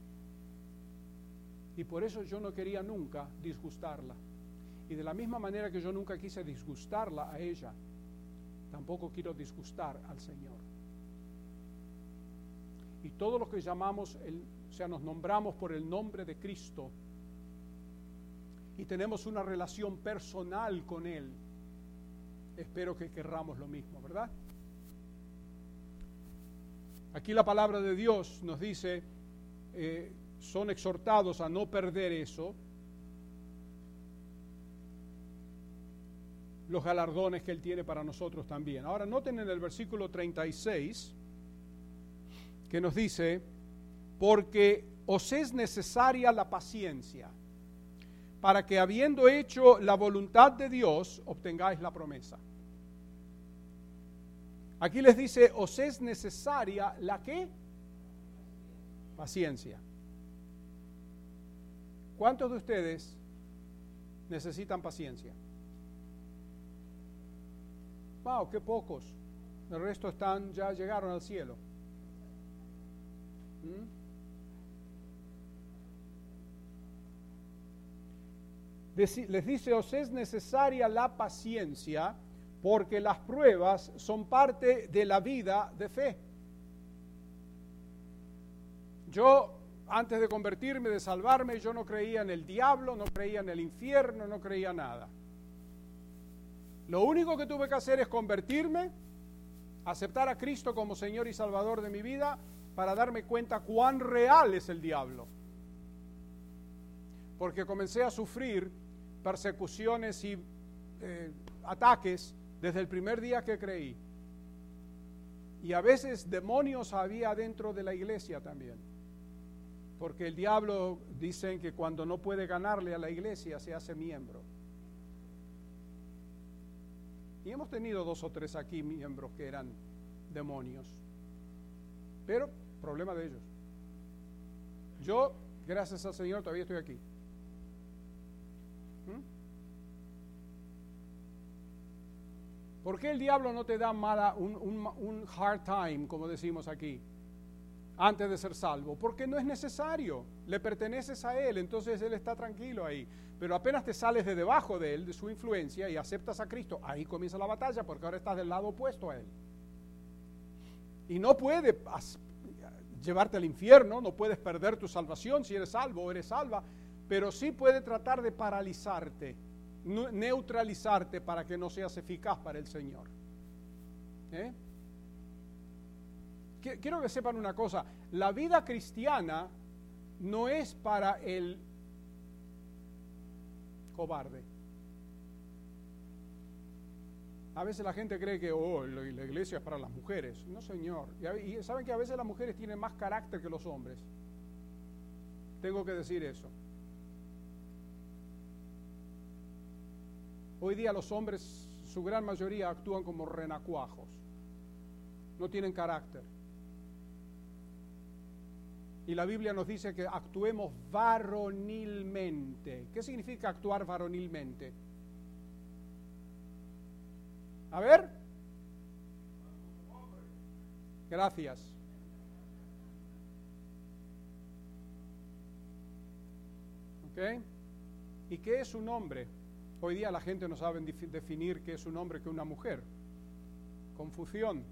Y por eso yo no quería nunca disgustarla. Y de la misma manera que yo nunca quise disgustarla a ella, tampoco quiero disgustar al Señor. Y todos los que nos nombramos por el nombre de Cristo, y tenemos una relación personal con Él, espero que querramos lo mismo, ¿verdad? Aquí la palabra de Dios nos dice, son exhortados a no perder eso, los galardones que Él tiene para nosotros también. Ahora noten en el versículo 36 que nos dice, porque os es necesaria la paciencia, para que habiendo hecho la voluntad de Dios, obtengáis la promesa. Aquí les dice, os es necesaria la ¿qué? Paciencia. ¿Cuántos de ustedes necesitan paciencia? Wow, qué pocos. El resto ya llegaron al cielo. Les dice, os es necesaria la paciencia, porque las pruebas son parte de la vida de fe. Yo, antes de convertirme, de salvarme, yo no creía en el diablo, no creía en el infierno, no creía nada. Lo único que tuve que hacer es convertirme, aceptar a Cristo como Señor y Salvador de mi vida, para darme cuenta cuán real es el diablo. Porque comencé a sufrir persecuciones y ataques desde el primer día que creí. Y a veces demonios había dentro de la iglesia también. Porque el diablo, dicen que cuando no puede ganarle a la iglesia, se hace miembro. Y hemos tenido 2 o 3 aquí miembros que eran demonios. Pero, problema de ellos. Yo, gracias al Señor, todavía estoy aquí. ¿Por qué el diablo no te da un hard time, como decimos aquí, antes de ser salvo? Porque no es necesario, le perteneces a Él, entonces Él está tranquilo ahí. Pero apenas te sales de debajo de Él, de su influencia, y aceptas a Cristo, ahí comienza la batalla, porque ahora estás del lado opuesto a Él. Y no puede llevarte al infierno, no puedes perder tu salvación si eres salvo o eres salva, pero sí puede tratar de paralizarte, neutralizarte para que no seas eficaz para el Señor. Quiero que sepan una cosa, la vida cristiana no es para el cobarde. A veces la gente cree que la iglesia es para las mujeres. No, señor. Y saben que a veces las mujeres tienen más carácter que los hombres. Tengo que decir eso. Hoy día los hombres, su gran mayoría, actúan como renacuajos. No tienen carácter. Y la Biblia nos dice que actuemos varonilmente. ¿Qué significa actuar varonilmente? A ver. Gracias. ¿Ok? ¿Y qué es un hombre? Hoy día la gente no sabe definir qué es un hombre que una mujer. Confusión.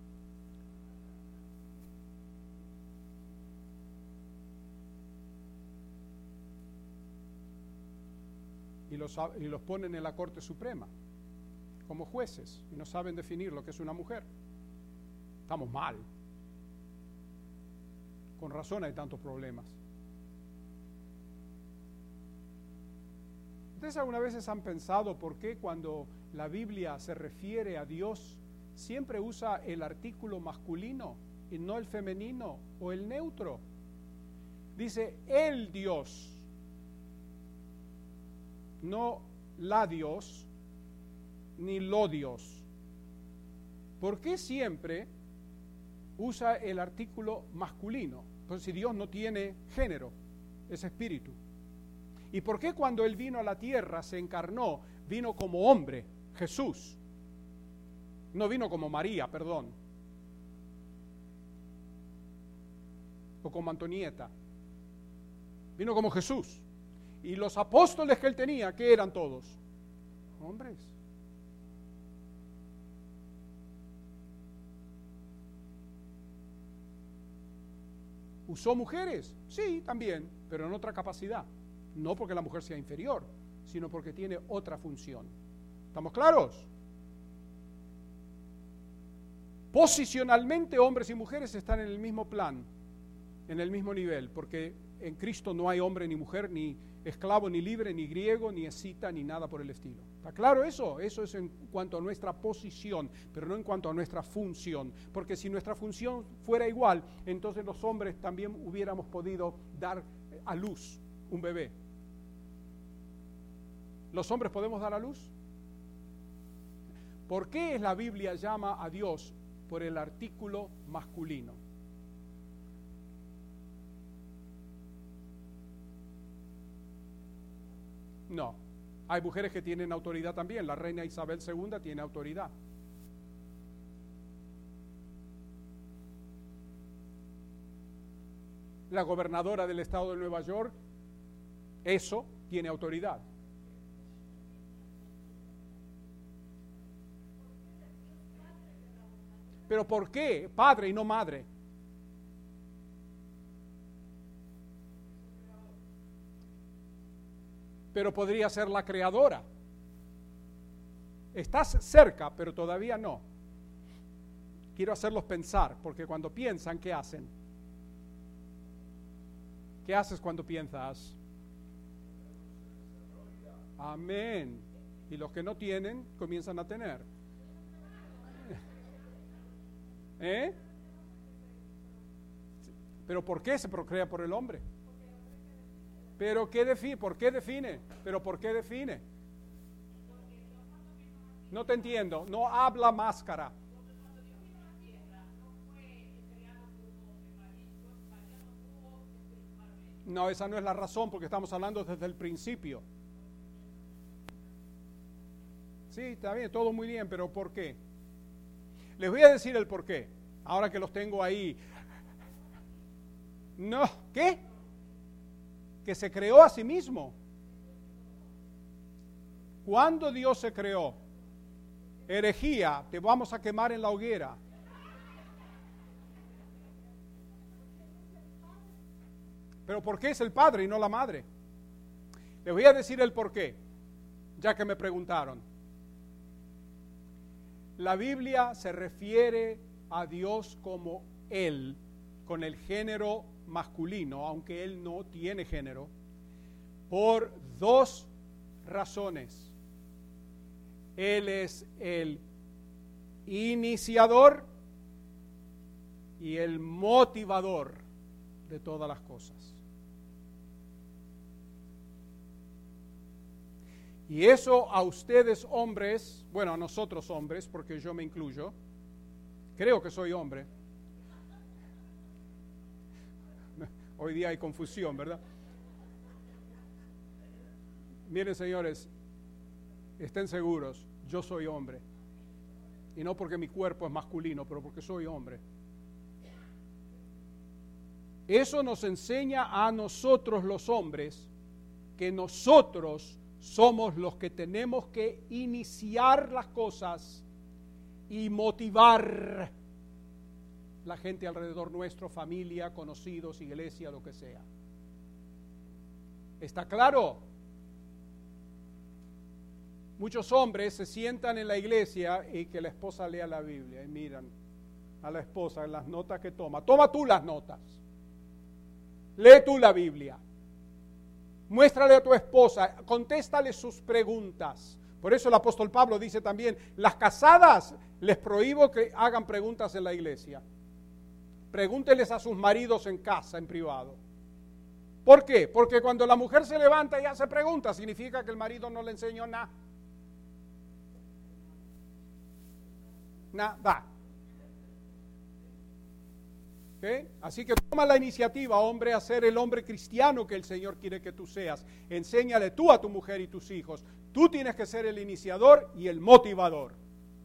Y los ponen en la Corte Suprema como jueces y no saben definir lo que es una mujer. Estamos mal. Con razón hay tantos problemas. ¿Ustedes alguna vez han pensado por qué cuando la Biblia se refiere a Dios siempre usa el artículo masculino y no el femenino o el neutro? Dice el Dios, no la Dios ni lo Dios. ¿Por qué siempre usa el artículo masculino? Pues si Dios no tiene género, es espíritu. ¿Y por qué cuando Él vino a la tierra, se encarnó, vino como hombre, Jesús? No vino como María, perdón. O como Antonieta. Vino como Jesús. Y los apóstoles que Él tenía, ¿qué eran todos? Hombres. ¿Usó mujeres? Sí, también, pero en otra capacidad. No porque la mujer sea inferior, sino porque tiene otra función. ¿Estamos claros? Posicionalmente, hombres y mujeres están en el mismo plan, en el mismo nivel, porque en Cristo no hay hombre ni mujer, ni esclavo, ni libre, ni griego, ni escita, ni nada por el estilo. ¿Está claro eso? Eso es en cuanto a nuestra posición, pero no en cuanto a nuestra función. Porque si nuestra función fuera igual, entonces los hombres también hubiéramos podido dar a luz un bebé. ¿Los hombres podemos dar a luz? ¿Por qué la Biblia llama a Dios por el artículo masculino? No, hay mujeres que tienen autoridad también. La reina Isabel II tiene autoridad. La gobernadora del estado de Nueva York, eso tiene autoridad. ¿Pero por qué padre y no madre? Pero podría ser la creadora. Estás cerca, pero todavía no. Quiero hacerlos pensar, porque cuando piensan, ¿qué hacen? ¿Qué haces cuando piensas? Amén. Y los que no tienen, comienzan a tener. ¿Pero por qué se procrea por el hombre? ¿Pero qué define? ¿Por qué define? ¿Pero por qué define? No te entiendo, no habla máscara. No, esa no es la razón, porque estamos hablando desde el principio. Sí, está bien, todo muy bien, pero ¿por qué? Les voy a decir el por qué, ahora que los tengo ahí. No, ¿qué? Que se creó a sí mismo. ¿Cuándo Dios se creó? Herejía, te vamos a quemar en la hoguera. ¿Pero por qué es el padre y no la madre? Les voy a decir el por qué, ya que me preguntaron. La Biblia se refiere a Dios como Él, con el género masculino, aunque Él no tiene género, por dos razones. Él es el iniciador y el motivador de todas las cosas. Y eso a ustedes hombres, bueno, a nosotros hombres, porque yo me incluyo, creo que soy hombre. Hoy día hay confusión, ¿verdad? Miren, señores, estén seguros, yo soy hombre. Y no porque mi cuerpo es masculino, pero porque soy hombre. Eso nos enseña a nosotros los hombres que nosotros somos los que tenemos que iniciar las cosas y motivar la gente alrededor nuestro, familia, conocidos, iglesia, lo que sea. ¿Está claro? Muchos hombres se sientan en la iglesia y que la esposa lea la Biblia y miran a la esposa en las notas que toma. Toma tú las notas. Lee tú la Biblia. Muéstrale a tu esposa, contéstale sus preguntas. Por eso el apóstol Pablo dice también, las casadas les prohíbo que hagan preguntas en la iglesia. Pregúnteles a sus maridos en casa, en privado. ¿Por qué? Porque cuando la mujer se levanta y hace preguntas, significa que el marido no le enseñó nada. Nada. ¿Okay? Así que toma la iniciativa, hombre, a ser el hombre cristiano que el Señor quiere que tú seas. Enséñale tú a tu mujer y tus hijos. Tú tienes que ser el iniciador y el motivador.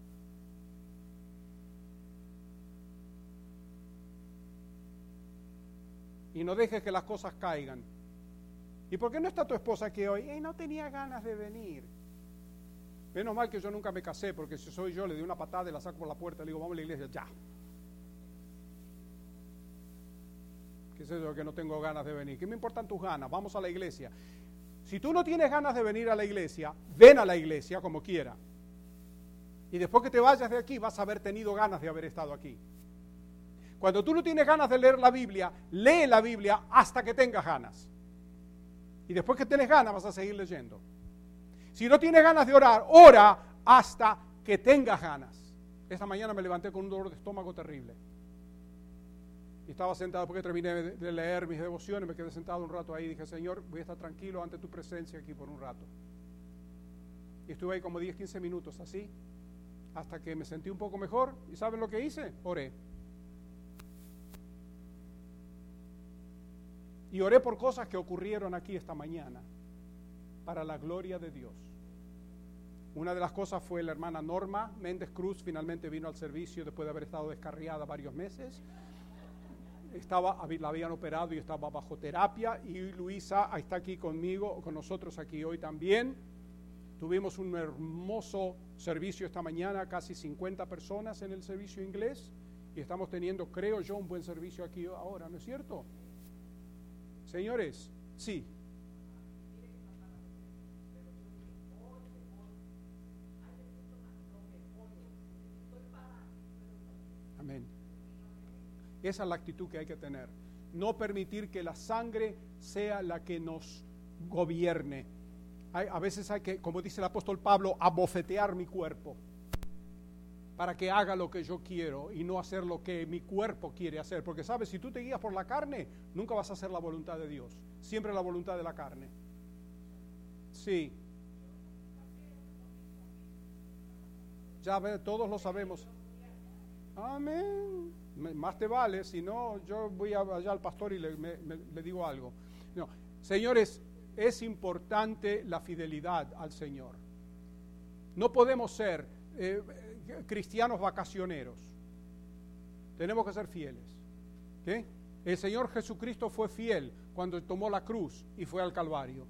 Y no dejes que las cosas caigan. ¿Y por qué no está tu esposa aquí hoy? No tenía ganas de venir. Menos mal que yo nunca me casé, porque si soy yo, le doy una patada y la saco por la puerta y le digo, vamos a la iglesia, ya. ¿Qué es eso que no tengo ganas de venir? ¿Qué me importan tus ganas? Vamos a la iglesia. Si tú no tienes ganas de venir a la iglesia, ven a la iglesia como quiera. Y después que te vayas de aquí, vas a haber tenido ganas de haber estado aquí. Cuando tú no tienes ganas de leer la Biblia, lee la Biblia hasta que tengas ganas. Y después que tienes ganas, vas a seguir leyendo. Si no tienes ganas de orar, ora hasta que tengas ganas. Esta mañana me levanté con un dolor de estómago terrible. Y estaba sentado, porque terminé de leer mis devociones, me quedé sentado un rato ahí y dije, Señor, voy a estar tranquilo ante tu presencia aquí por un rato. Y estuve ahí como 10, 15 minutos así, hasta que me sentí un poco mejor. ¿Y saben lo que hice? Oré. Y oré por cosas que ocurrieron aquí esta mañana, para la gloria de Dios. Una de las cosas fue la hermana Norma Méndez Cruz, finalmente vino al servicio después de haber estado descarriada varios meses. La habían operado y estaba bajo terapia, y Luisa está aquí conmigo, con nosotros aquí hoy también. Tuvimos un hermoso servicio esta mañana, casi 50 personas en el servicio inglés, y estamos teniendo, creo yo, un buen servicio aquí ahora, ¿no es cierto? Señores, sí. Amén. Esa es la actitud que hay que tener. No permitir que la sangre sea la que nos gobierne. A veces hay que, como dice el apóstol Pablo, abofetear mi cuerpo para que haga lo que yo quiero y no hacer lo que mi cuerpo quiere hacer. Porque sabes, si tú te guías por la carne, nunca vas a hacer la voluntad de Dios. Siempre la voluntad de la carne. Sí. Ya ve, todos lo sabemos. Amén. Más te vale, si no, yo voy allá al pastor y le digo algo. No, señores, es importante la fidelidad al Señor. No podemos ser cristianos vacacioneros. Tenemos que ser fieles. ¿Okay? El Señor Jesucristo fue fiel cuando tomó la cruz y fue al Calvario.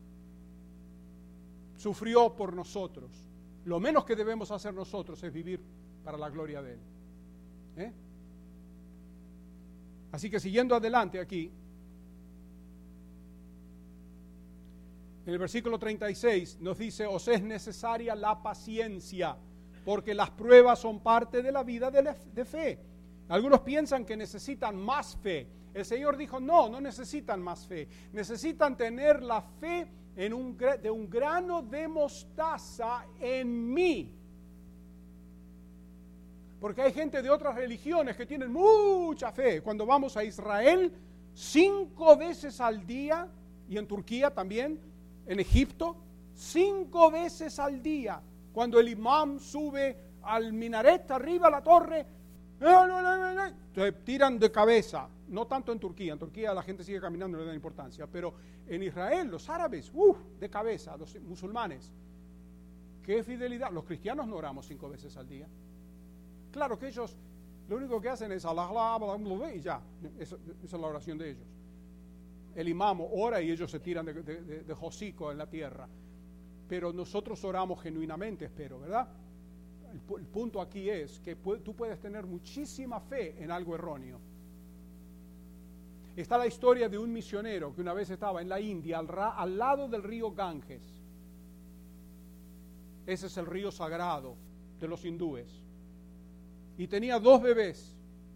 Sufrió por nosotros. Lo menos que debemos hacer nosotros es vivir para la gloria de Él. Así que siguiendo adelante aquí, en el versículo 36 nos dice, os es necesaria la paciencia, porque las pruebas son parte de la vida de fe. Algunos piensan que necesitan más fe. El Señor dijo, no necesitan más fe. Necesitan tener la fe de un grano de mostaza en mí. Porque hay gente de otras religiones que tienen mucha fe. Cuando vamos a Israel, 5 veces al día, y en Turquía también, en Egipto, 5 veces al día, cuando el imam sube al minaret, arriba a la torre, se tiran de cabeza. No tanto en Turquía la gente sigue caminando y no le da importancia, pero en Israel, los árabes, de cabeza, los musulmanes. ¡Qué fidelidad! Los cristianos no oramos 5 veces al día. Claro que ellos lo único que hacen es y ya, esa es la oración de ellos. El imam ora y ellos se tiran de hocico en la tierra. Pero nosotros oramos genuinamente, espero, ¿verdad? El punto aquí es que tú puedes tener muchísima fe en algo erróneo. Está la historia de un misionero que una vez estaba en la India, al lado del río Ganges. Ese es el río sagrado de los hindúes. Y tenía 2 bebés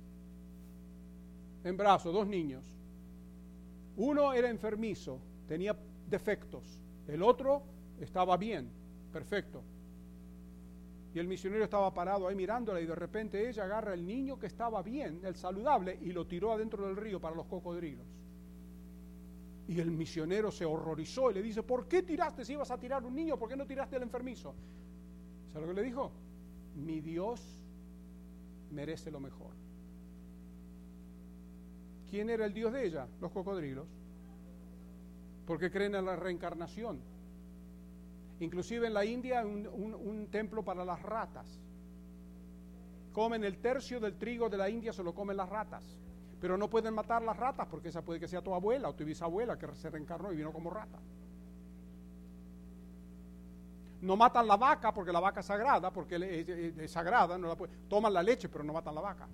en brazos, 2 niños. Uno era enfermizo, tenía defectos. El otro estaba bien, perfecto. Y el misionero estaba parado ahí mirándola y de repente ella agarra el niño que estaba bien, el saludable, y lo tiró adentro del río para los cocodrilos. Y el misionero se horrorizó y le dice, ¿por qué tiraste? Si ibas a tirar un niño, ¿por qué no tiraste al enfermizo? ¿Sabes lo que le dijo? Mi Dios merece lo mejor. ¿Quién era el Dios de ella? Los cocodrilos. Porque creen en la reencarnación. Inclusive en la India un templo para las ratas. Comen el tercio del trigo de la India, se lo comen las ratas. Pero no pueden matar las ratas porque esa puede que sea tu abuela o tu bisabuela que se reencarnó y vino como rata. No matan la vaca porque la vaca es sagrada, porque es sagrada, no la toman la leche pero no matan la vaca.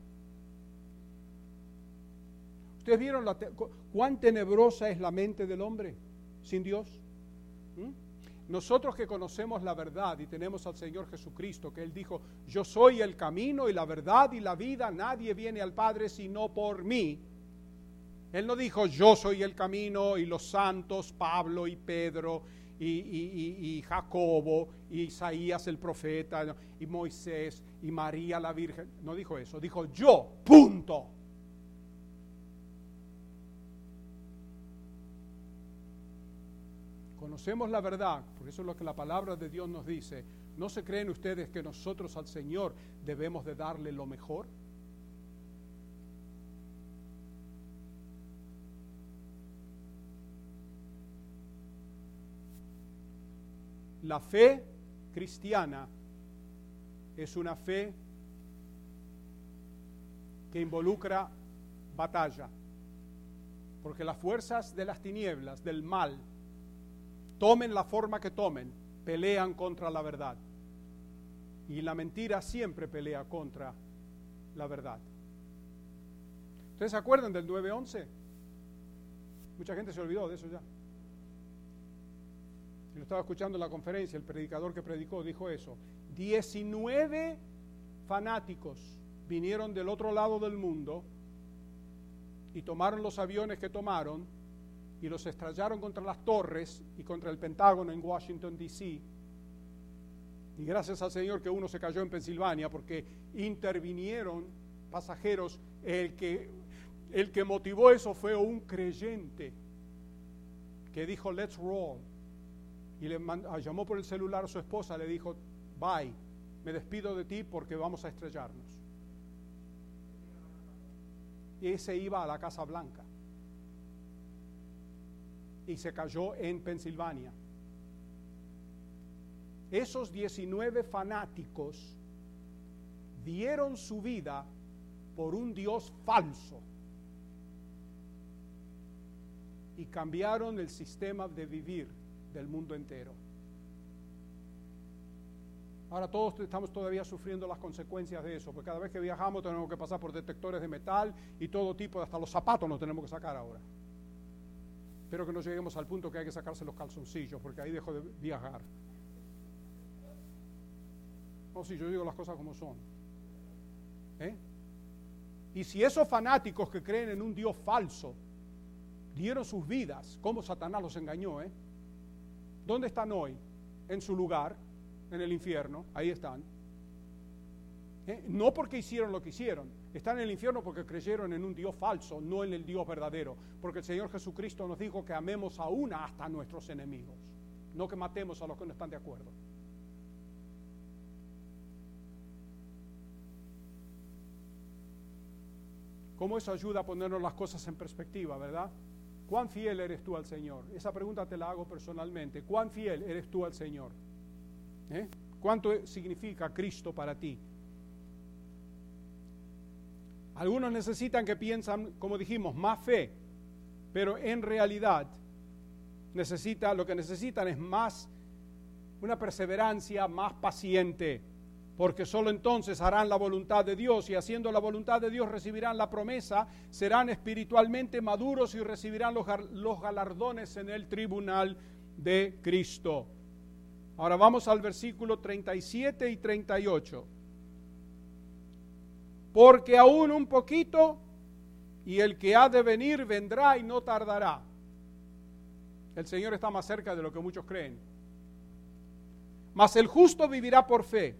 ¿Ustedes vieron cuán tenebrosa es la mente del hombre sin Dios? Nosotros que conocemos la verdad y tenemos al Señor Jesucristo, que Él dijo, yo soy el camino y la verdad y la vida, nadie viene al Padre sino por mí. Él no dijo, yo soy el camino y los santos, Pablo y Pedro y Jacobo y Isaías el profeta y Moisés y María la Virgen. No dijo eso, dijo yo, punto. Conocemos la verdad, por eso es lo que la palabra de Dios nos dice. ¿No se creen ustedes que nosotros al Señor debemos de darle lo mejor? La fe cristiana es una fe que involucra batalla, porque las fuerzas de las tinieblas, del mal, tomen la forma que tomen, pelean contra la verdad. Y la mentira siempre pelea contra la verdad. ¿Ustedes se acuerdan del 9/11? Mucha gente se olvidó de eso ya. Yo lo estaba escuchando en la conferencia, el predicador que predicó dijo eso. 19 fanáticos vinieron del otro lado del mundo y tomaron los aviones que tomaron y los estrellaron contra las torres y contra el Pentágono en Washington, D.C. Y gracias al Señor que uno se cayó en Pensilvania porque intervinieron pasajeros. El que motivó eso fue un creyente que dijo, let's roll. Y le llamó por el celular a su esposa, le dijo, bye, me despido de ti porque vamos a estrellarnos. Y ese iba a la Casa Blanca. Y se cayó en Pensilvania. Esos 19 fanáticos dieron su vida por un Dios falso y cambiaron el sistema de vivir del mundo entero. Ahora todos estamos todavía sufriendo las consecuencias de eso, porque cada vez que viajamos tenemos que pasar por detectores de metal y todo tipo, hasta los zapatos nos tenemos que sacar ahora. Espero que no lleguemos al punto que hay que sacarse los calzoncillos, porque ahí dejo de viajar. No, si yo digo las cosas como son. Y si esos fanáticos que creen en un Dios falso dieron sus vidas, ¿cómo Satanás los engañó? ¿Dónde están hoy? En su lugar, en el infierno, ahí están. No porque hicieron lo que hicieron, están en el infierno porque creyeron en un Dios falso, no en el Dios verdadero, porque el Señor Jesucristo nos dijo que amemos aún hasta a nuestros enemigos, no que matemos a los que no están de acuerdo. ¿Cómo eso ayuda a ponernos las cosas en perspectiva, verdad? ¿Cuán fiel eres tú al Señor? Esa pregunta te la hago personalmente. ¿Cuán fiel eres tú al Señor? ¿Cuánto significa Cristo para ti? Algunos necesitan que piensan, como dijimos, más fe, pero en realidad lo que necesitan es más, una perseverancia más paciente, porque solo entonces harán la voluntad de Dios, y haciendo la voluntad de Dios recibirán la promesa, serán espiritualmente maduros y recibirán los galardones en el tribunal de Cristo. Ahora vamos al versículo 37 y 38. Porque aún un poquito, y el que ha de venir vendrá y no tardará. El Señor está más cerca de lo que muchos creen. Mas el justo vivirá por fe,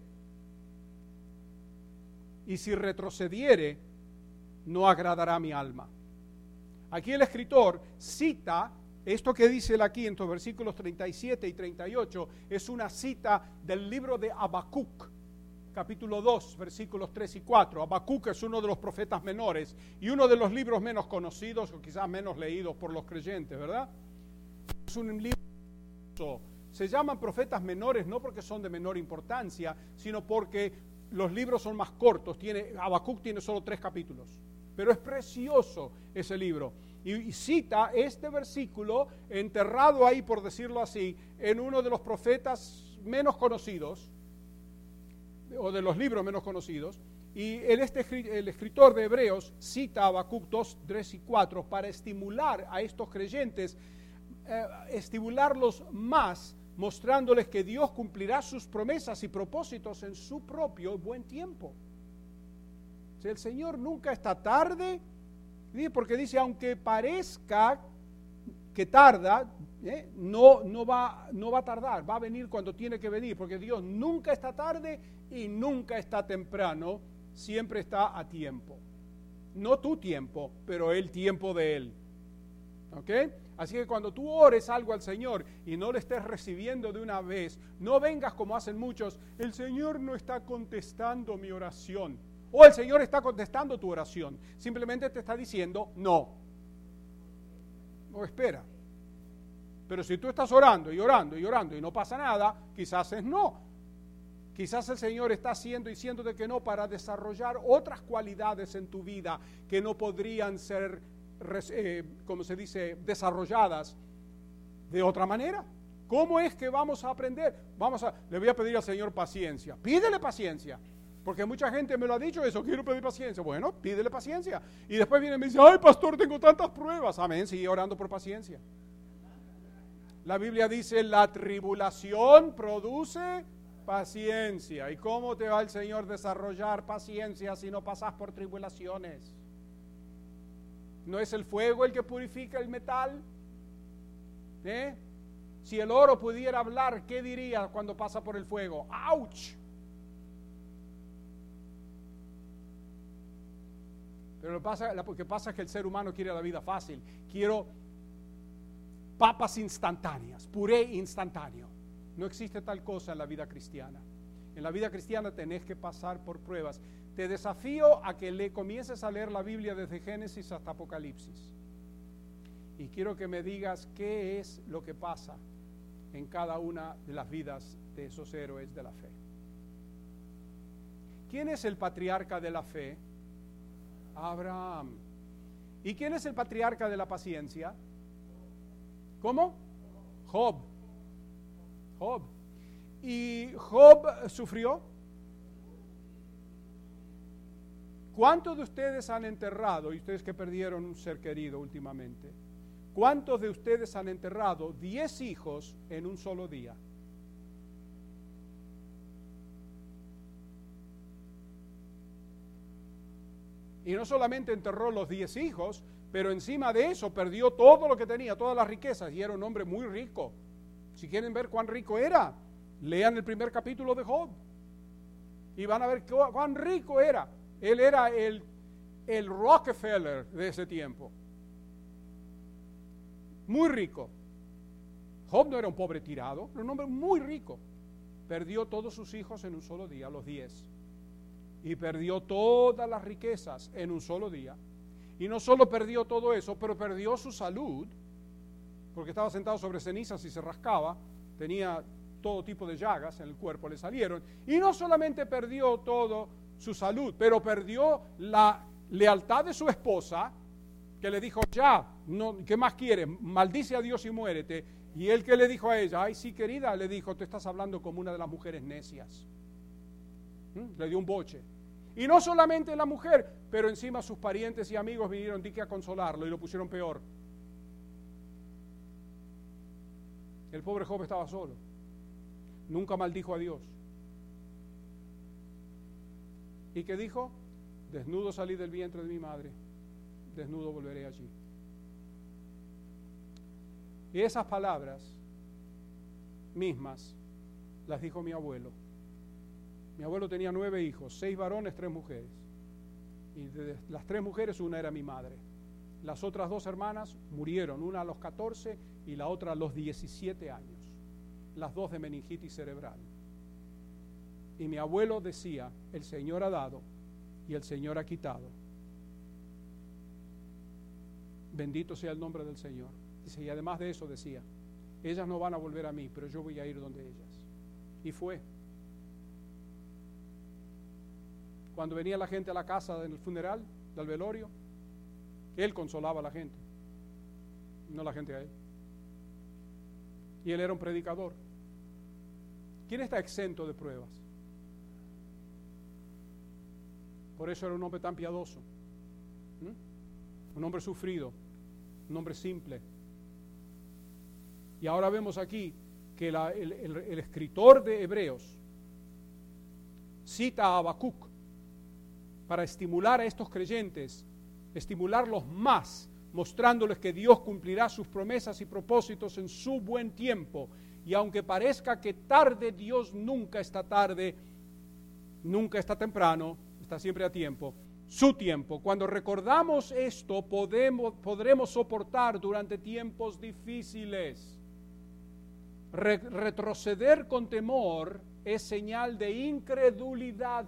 y si retrocediere, no agradará mi alma. Aquí el escritor cita esto que dice él aquí en los versículos 37 y 38, es una cita del libro de Habacuc, capítulo 2, versículos 3 y 4. Habacuc es uno de los profetas menores y uno de los libros menos conocidos o quizás menos leídos por los creyentes, ¿verdad? Es un libro. Se llaman profetas menores no porque son de menor importancia, sino porque los libros son más cortos. Habacuc tiene solo 3 capítulos, pero es precioso ese libro. Y cita este versículo enterrado ahí, por decirlo así, en uno de los profetas menos conocidos, o de los libros menos conocidos, y el escritor de Hebreos cita a Habacuc 2, 3 y 4 para estimular a estos creyentes estimularlos más, mostrándoles que Dios cumplirá sus promesas y propósitos en su propio buen tiempo. Si el Señor nunca está tarde, porque dice, aunque parezca que tarda, no va a tardar, va a venir cuando tiene que venir, porque Dios nunca está tarde y nunca está temprano, siempre está a tiempo. No tu tiempo, pero el tiempo de Él. ¿Ok? Así que cuando tú ores algo al Señor y no le estés recibiendo de una vez, no vengas como hacen muchos, el Señor no está contestando mi oración, o el Señor está contestando tu oración, simplemente te está diciendo no. O espera. Pero si tú estás orando y orando y orando y no pasa nada, quizás es no. Quizás el Señor está haciendo y diciéndote que no para desarrollar otras cualidades en tu vida que no podrían ser, como se dice, desarrolladas de otra manera. ¿Cómo es que vamos a aprender? Le voy a pedir al Señor paciencia. Pídele paciencia. Porque mucha gente me lo ha dicho eso, quiero pedir paciencia. Bueno, pídele paciencia. Y después viene y me dice, ay pastor, tengo tantas pruebas. Amén, sigue orando por paciencia. La Biblia dice, la tribulación produce paciencia. ¿Y cómo te va el Señor desarrollar paciencia si no pasas por tribulaciones? ¿No es el fuego el que purifica el metal? Si el oro pudiera hablar, ¿qué diría cuando pasa por el fuego? ¡Auch! Pero lo que pasa es que el ser humano quiere la vida fácil. Quiero papas instantáneas, puré instantáneo. No existe tal cosa en la vida cristiana. En la vida cristiana tenés que pasar por pruebas. Te desafío a que le comiences a leer la Biblia desde Génesis hasta Apocalipsis. Y quiero que me digas qué es lo que pasa en cada una de las vidas de esos héroes de la fe. ¿Quién es el patriarca de la fe? Abraham. ¿Y quién es el patriarca de la paciencia? ¿Cómo? Job. ¿Y Job sufrió? ¿Cuántos de ustedes han enterrado, y ustedes que perdieron un ser querido últimamente, cuántos de ustedes han enterrado 10 hijos en un solo día? Y no solamente enterró los 10 hijos, pero encima de eso perdió todo lo que tenía, todas las riquezas, y era un hombre muy rico. Si quieren ver cuán rico era, lean el primer capítulo de Job y van a ver cuán rico era. Él era el Rockefeller de ese tiempo. Muy rico. Job no era un pobre tirado, era un hombre muy rico. Perdió todos sus hijos en un solo día, los 10. Y perdió todas las riquezas en un solo día. Y no solo perdió todo eso, pero perdió su salud, porque estaba sentado sobre cenizas y se rascaba, tenía todo tipo de llagas en el cuerpo, le salieron. Y no solamente perdió todo su salud, pero perdió la lealtad de su esposa, que le dijo, ya, no, ¿qué más quieres? Maldice a Dios y muérete. Y él que le dijo a ella, ay sí querida, le dijo, tú estás hablando como una de las mujeres necias. Le dio un boche. Y no solamente la mujer, pero encima sus parientes y amigos vinieron a consolarlo y lo pusieron peor. El pobre Job estaba solo. Nunca maldijo a Dios. ¿Y qué dijo? Desnudo salí del vientre de mi madre, desnudo volveré allí. Y esas palabras mismas las dijo mi abuelo. Mi abuelo tenía 9 hijos, 6 varones, 3 mujeres. Y de las 3 mujeres, una era mi madre. Las otras 2 hermanas murieron, una a los 14 y la otra a los 17 años. Las 2 de meningitis cerebral. Y mi abuelo decía, el Señor ha dado y el Señor ha quitado. Bendito sea el nombre del Señor. Dice, y además de eso decía, ellas no van a volver a mí, pero yo voy a ir donde ellas. Y fue. Cuando venía la gente a la casa del funeral, del velorio, él consolaba a la gente, no la gente a él. Y él era un predicador. ¿Quién está exento de pruebas? Por eso era un hombre tan piadoso, un hombre sufrido, un hombre simple. Y ahora vemos aquí que el escritor de Hebreos cita a Habacuc para estimular a estos creyentes, estimularlos más, mostrándoles que Dios cumplirá sus promesas y propósitos en su buen tiempo. Y aunque parezca que tarde, Dios nunca está tarde, nunca está temprano, está siempre a tiempo, su tiempo. Cuando recordamos esto, podremos soportar durante tiempos difíciles. Retroceder con temor es señal de incredulidad.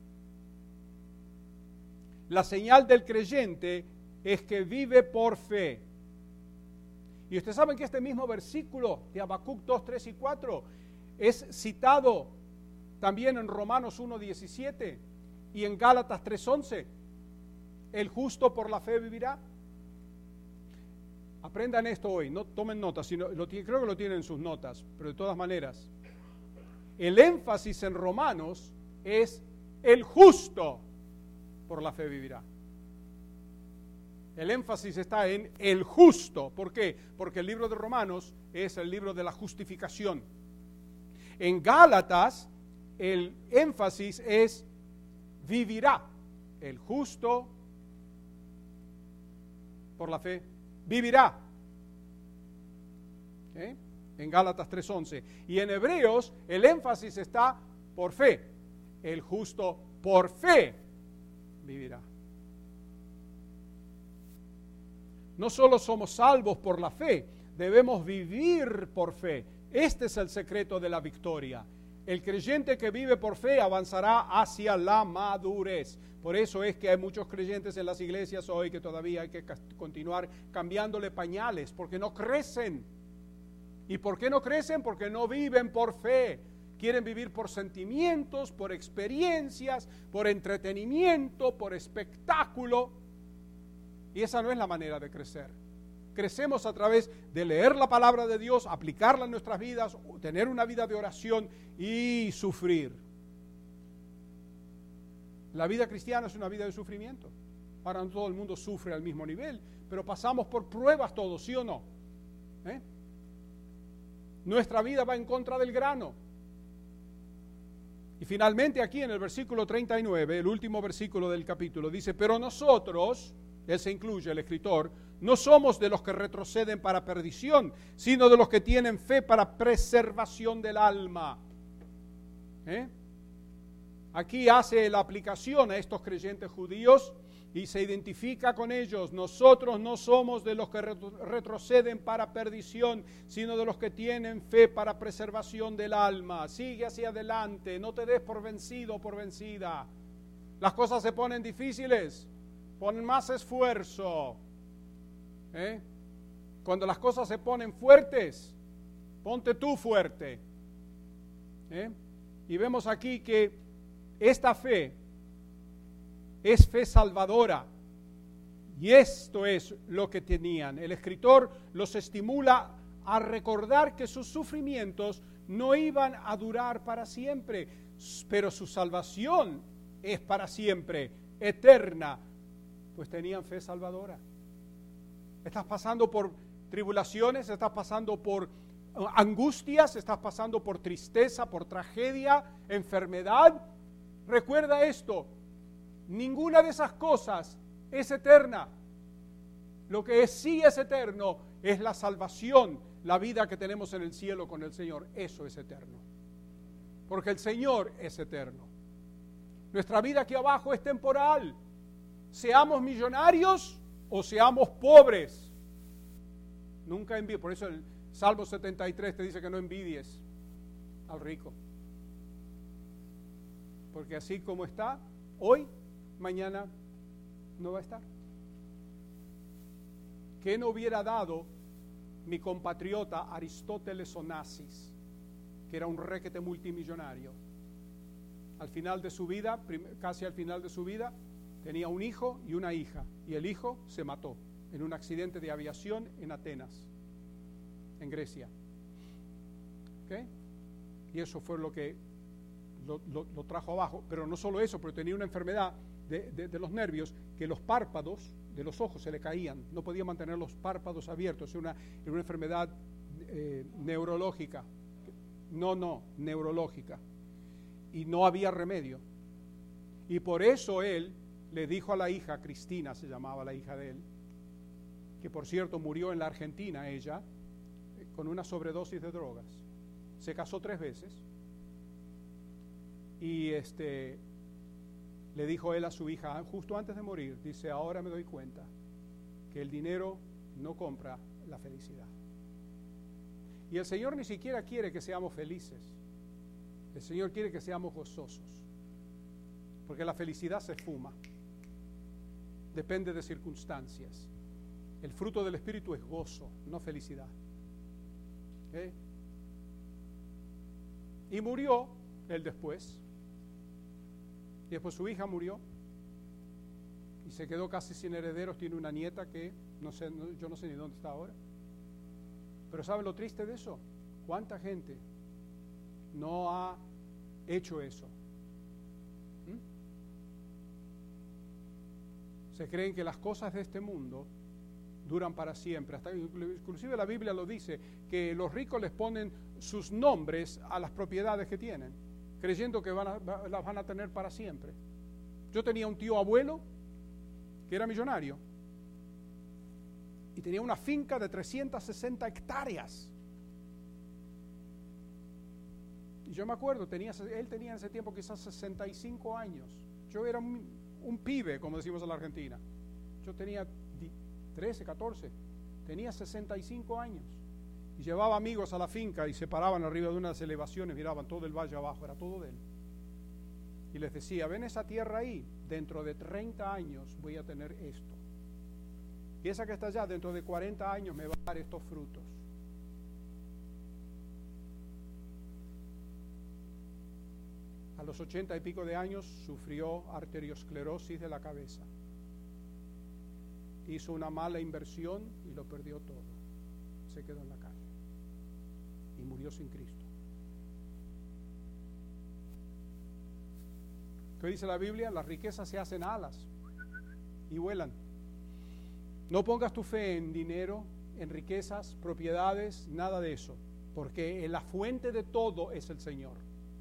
La señal del creyente es que vive por fe. Y ustedes saben que este mismo versículo de Habacuc 2, 3 y 4 es citado también en Romanos 1, 17 y en Gálatas 3, 11. El justo por la fe vivirá. Aprendan esto hoy, no tomen notas, creo que lo tienen en sus notas, pero de todas maneras, el énfasis en Romanos es el justo por la fe vivirá. El énfasis está en el justo. ¿Por qué? Porque el libro de Romanos es el libro de la justificación. En Gálatas, el énfasis es vivirá. El justo por la fe vivirá. ¿Okay? En Gálatas 3:11. Y en Hebreos el énfasis está por fe. El justo por fe vivirá. No solo somos salvos por la fe, debemos vivir por fe. Este es el secreto de la victoria. El creyente que vive por fe avanzará hacia la madurez. Por eso es que hay muchos creyentes en las iglesias hoy que todavía hay que continuar cambiándole pañales, porque no crecen. ¿Y por qué no crecen? Porque no viven por fe. Quieren vivir por sentimientos, por experiencias, por entretenimiento, por espectáculo. Y esa no es la manera de crecer. Crecemos a través de leer la palabra de Dios, aplicarla en nuestras vidas, tener una vida de oración y sufrir. La vida cristiana es una vida de sufrimiento. Ahora no todo el mundo sufre al mismo nivel, pero pasamos por pruebas todos, ¿sí o no? Nuestra vida va en contra del grano. Y finalmente aquí en el versículo 39, el último versículo del capítulo, dice, pero nosotros, él se incluye, el escritor, no somos de los que retroceden para perdición, sino de los que tienen fe para preservación del alma. Aquí hace la aplicación a estos creyentes judíos y se identifica con ellos. Nosotros no somos de los que retroceden para perdición, sino de los que tienen fe para preservación del alma. Sigue hacia adelante, no te des por vencido o por vencida. Las cosas se ponen difíciles, ponen más esfuerzo. Cuando las cosas se ponen fuertes, ponte tú fuerte. Y vemos aquí que esta fe es fe salvadora. Y esto es lo que tenían. El escritor los estimula a recordar que sus sufrimientos no iban a durar para siempre, pero su salvación es para siempre, eterna, pues tenían fe salvadora. Estás pasando por tribulaciones, estás pasando por angustias, estás pasando por tristeza, por tragedia, enfermedad. Recuerda esto, ninguna de esas cosas es eterna. Lo que sí es eterno es la salvación, la vida que tenemos en el cielo con el Señor. Eso es eterno, porque el Señor es eterno. Nuestra vida aquí abajo es temporal. Seamos millonarios o seamos pobres, nunca envidies. Por eso el Salmo 73 te dice que no envidies al rico, porque así como está hoy, mañana no va a estar. ¿Qué no hubiera dado mi compatriota Aristóteles Onassis, que era un requete multimillonario? Al final de su vida, casi al final de su vida, tenía un hijo y una hija, y el hijo se mató en un accidente de aviación en Atenas, en Grecia. ¿Okay? Y eso fue lo que lo trajo abajo. Pero no solo eso, pero tenía una enfermedad de los nervios, que los párpados de los ojos se le caían, no podía mantener los párpados abiertos. Era una enfermedad neurológica. Neurológica. Y no había remedio. Y por eso él le dijo a la hija, Cristina se llamaba la hija de él, que por cierto murió en la Argentina ella, con una sobredosis de drogas. Se casó 3 veces. Y le dijo él a su hija, justo antes de morir, dice, ahora me doy cuenta que el dinero no compra la felicidad. Y el Señor ni siquiera quiere que seamos felices. El Señor quiere que seamos gozosos. Porque la felicidad se esfuma. Depende de circunstancias. El fruto del Espíritu es gozo, no felicidad. ¿Okay? Y murió él después. Y después su hija murió. Y se quedó casi sin herederos. Tiene una nieta que yo no sé ni dónde está ahora. Pero ¿saben lo triste de eso? ¿Cuánta gente no ha hecho eso? Se creen que las cosas de este mundo duran para siempre. Hasta inclusive la Biblia lo dice, que los ricos les ponen sus nombres a las propiedades que tienen, creyendo que las van a tener para siempre. Yo tenía un tío abuelo que era millonario y tenía una finca de 360 hectáreas. Y yo me acuerdo, él tenía en ese tiempo quizás 65 años. Yo era un pibe, como decimos en la Argentina. Yo tenía 13, 14. Tenía 65 años. Y llevaba amigos a la finca y se paraban arriba de unas elevaciones, miraban todo el valle abajo, era todo de él. Y les decía, ven esa tierra ahí, dentro de 30 años voy a tener esto. Y esa que está allá, dentro de 40 años me va a dar estos frutos. A los 80 y pico de años sufrió arteriosclerosis de la cabeza. Hizo una mala inversión y lo perdió todo. Se quedó en la calle y murió sin Cristo. ¿Qué dice la Biblia? Las riquezas se hacen alas y vuelan. No pongas tu fe en dinero, en riquezas, propiedades, nada de eso, porque la fuente de todo es el Señor.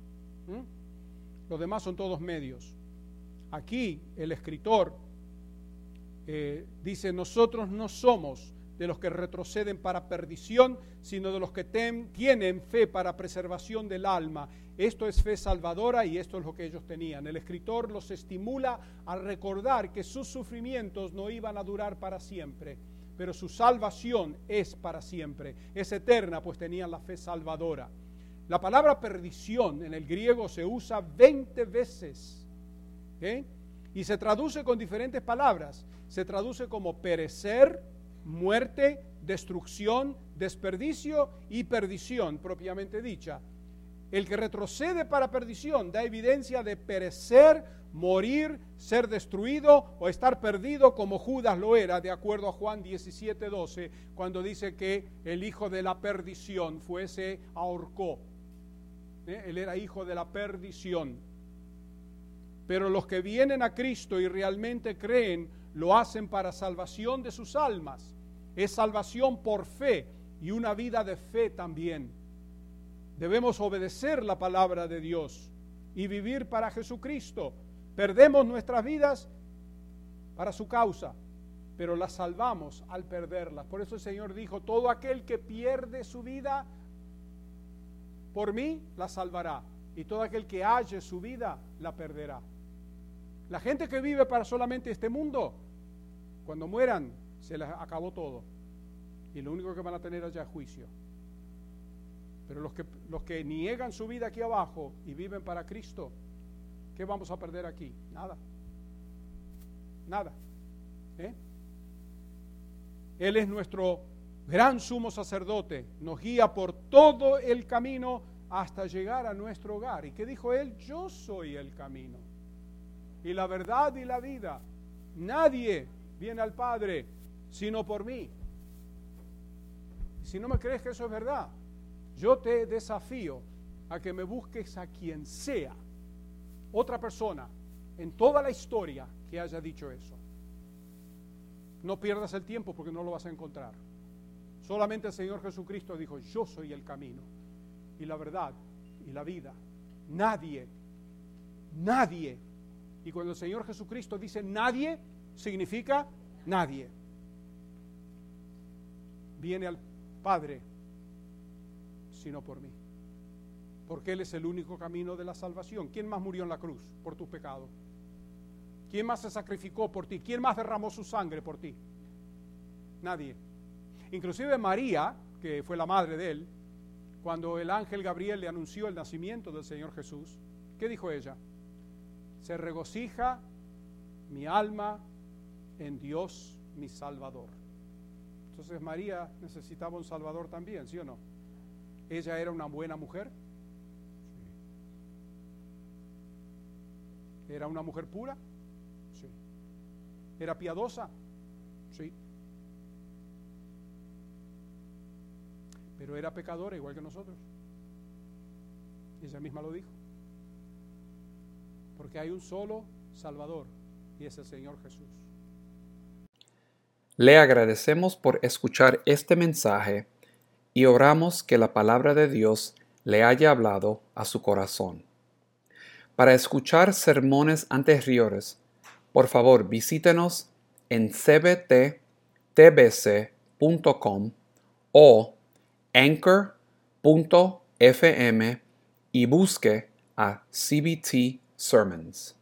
Los demás son todos medios. Aquí el escritor dice, nosotros no somos de los que retroceden para perdición, sino de los que tienen fe para preservación del alma. Esto es fe salvadora y esto es lo que ellos tenían. El escritor los estimula a recordar que sus sufrimientos no iban a durar para siempre, pero su salvación es para siempre, es eterna, pues tenían la fe salvadora. La palabra perdición en el griego se usa 20 veces, ¿okay? Y se traduce con diferentes palabras. Se traduce como perecer, muerte, destrucción, desperdicio y perdición, propiamente dicha. El que retrocede para perdición da evidencia de perecer, morir, ser destruido o estar perdido como Judas lo era, de acuerdo a Juan 17:12, cuando dice que el hijo de la perdición se ahorcó. Él era hijo de la perdición. Pero los que vienen a Cristo y realmente creen, lo hacen para salvación de sus almas. Es salvación por fe y una vida de fe también. Debemos obedecer la palabra de Dios y vivir para Jesucristo. Perdemos nuestras vidas para su causa, pero las salvamos al perderlas. Por eso el Señor dijo, todo aquel que pierde su vida, por mí la salvará, y todo aquel que halle su vida la perderá. La gente que vive para solamente este mundo, cuando mueran, se les acabó todo. Y lo único que van a tener allá es juicio. Pero los que niegan su vida aquí abajo y viven para Cristo, ¿qué vamos a perder aquí? Nada. Nada. Él es nuestro gran sumo sacerdote, nos guía por todo el camino hasta llegar a nuestro hogar. ¿Y qué dijo él? Yo soy el camino y la verdad y la vida. Nadie viene al Padre sino por mí. Si no me crees que eso es verdad, yo te desafío a que me busques a quien sea, otra persona en toda la historia que haya dicho eso. No pierdas el tiempo porque no lo vas a encontrar. Solamente el Señor Jesucristo dijo, yo soy el camino y la verdad y la vida. Nadie. Y cuando el Señor Jesucristo dice nadie, significa nadie viene al Padre sino por mí. Porque Él es el único camino de la salvación. ¿Quién más murió en la cruz por tus pecados? ¿Quién más se sacrificó por ti? ¿Quién más derramó su sangre por ti? Nadie. Inclusive María, que fue la madre de Él, cuando el ángel Gabriel le anunció el nacimiento del Señor Jesús, ¿qué dijo ella? Se regocija mi alma en Dios mi Salvador. Entonces María necesitaba un Salvador también, ¿sí o no? ¿Ella era una buena mujer? Sí. ¿Era una mujer pura? Sí. ¿Era piadosa? Sí. Pero era pecadora igual que nosotros. Ella misma lo dijo. Porque hay un solo Salvador y es el Señor Jesús. Le agradecemos por escuchar este mensaje y oramos que la palabra de Dios le haya hablado a su corazón. Para escuchar sermones anteriores, por favor visítenos en cbttbc.com o anchor.fm y busque a CBT Sermons.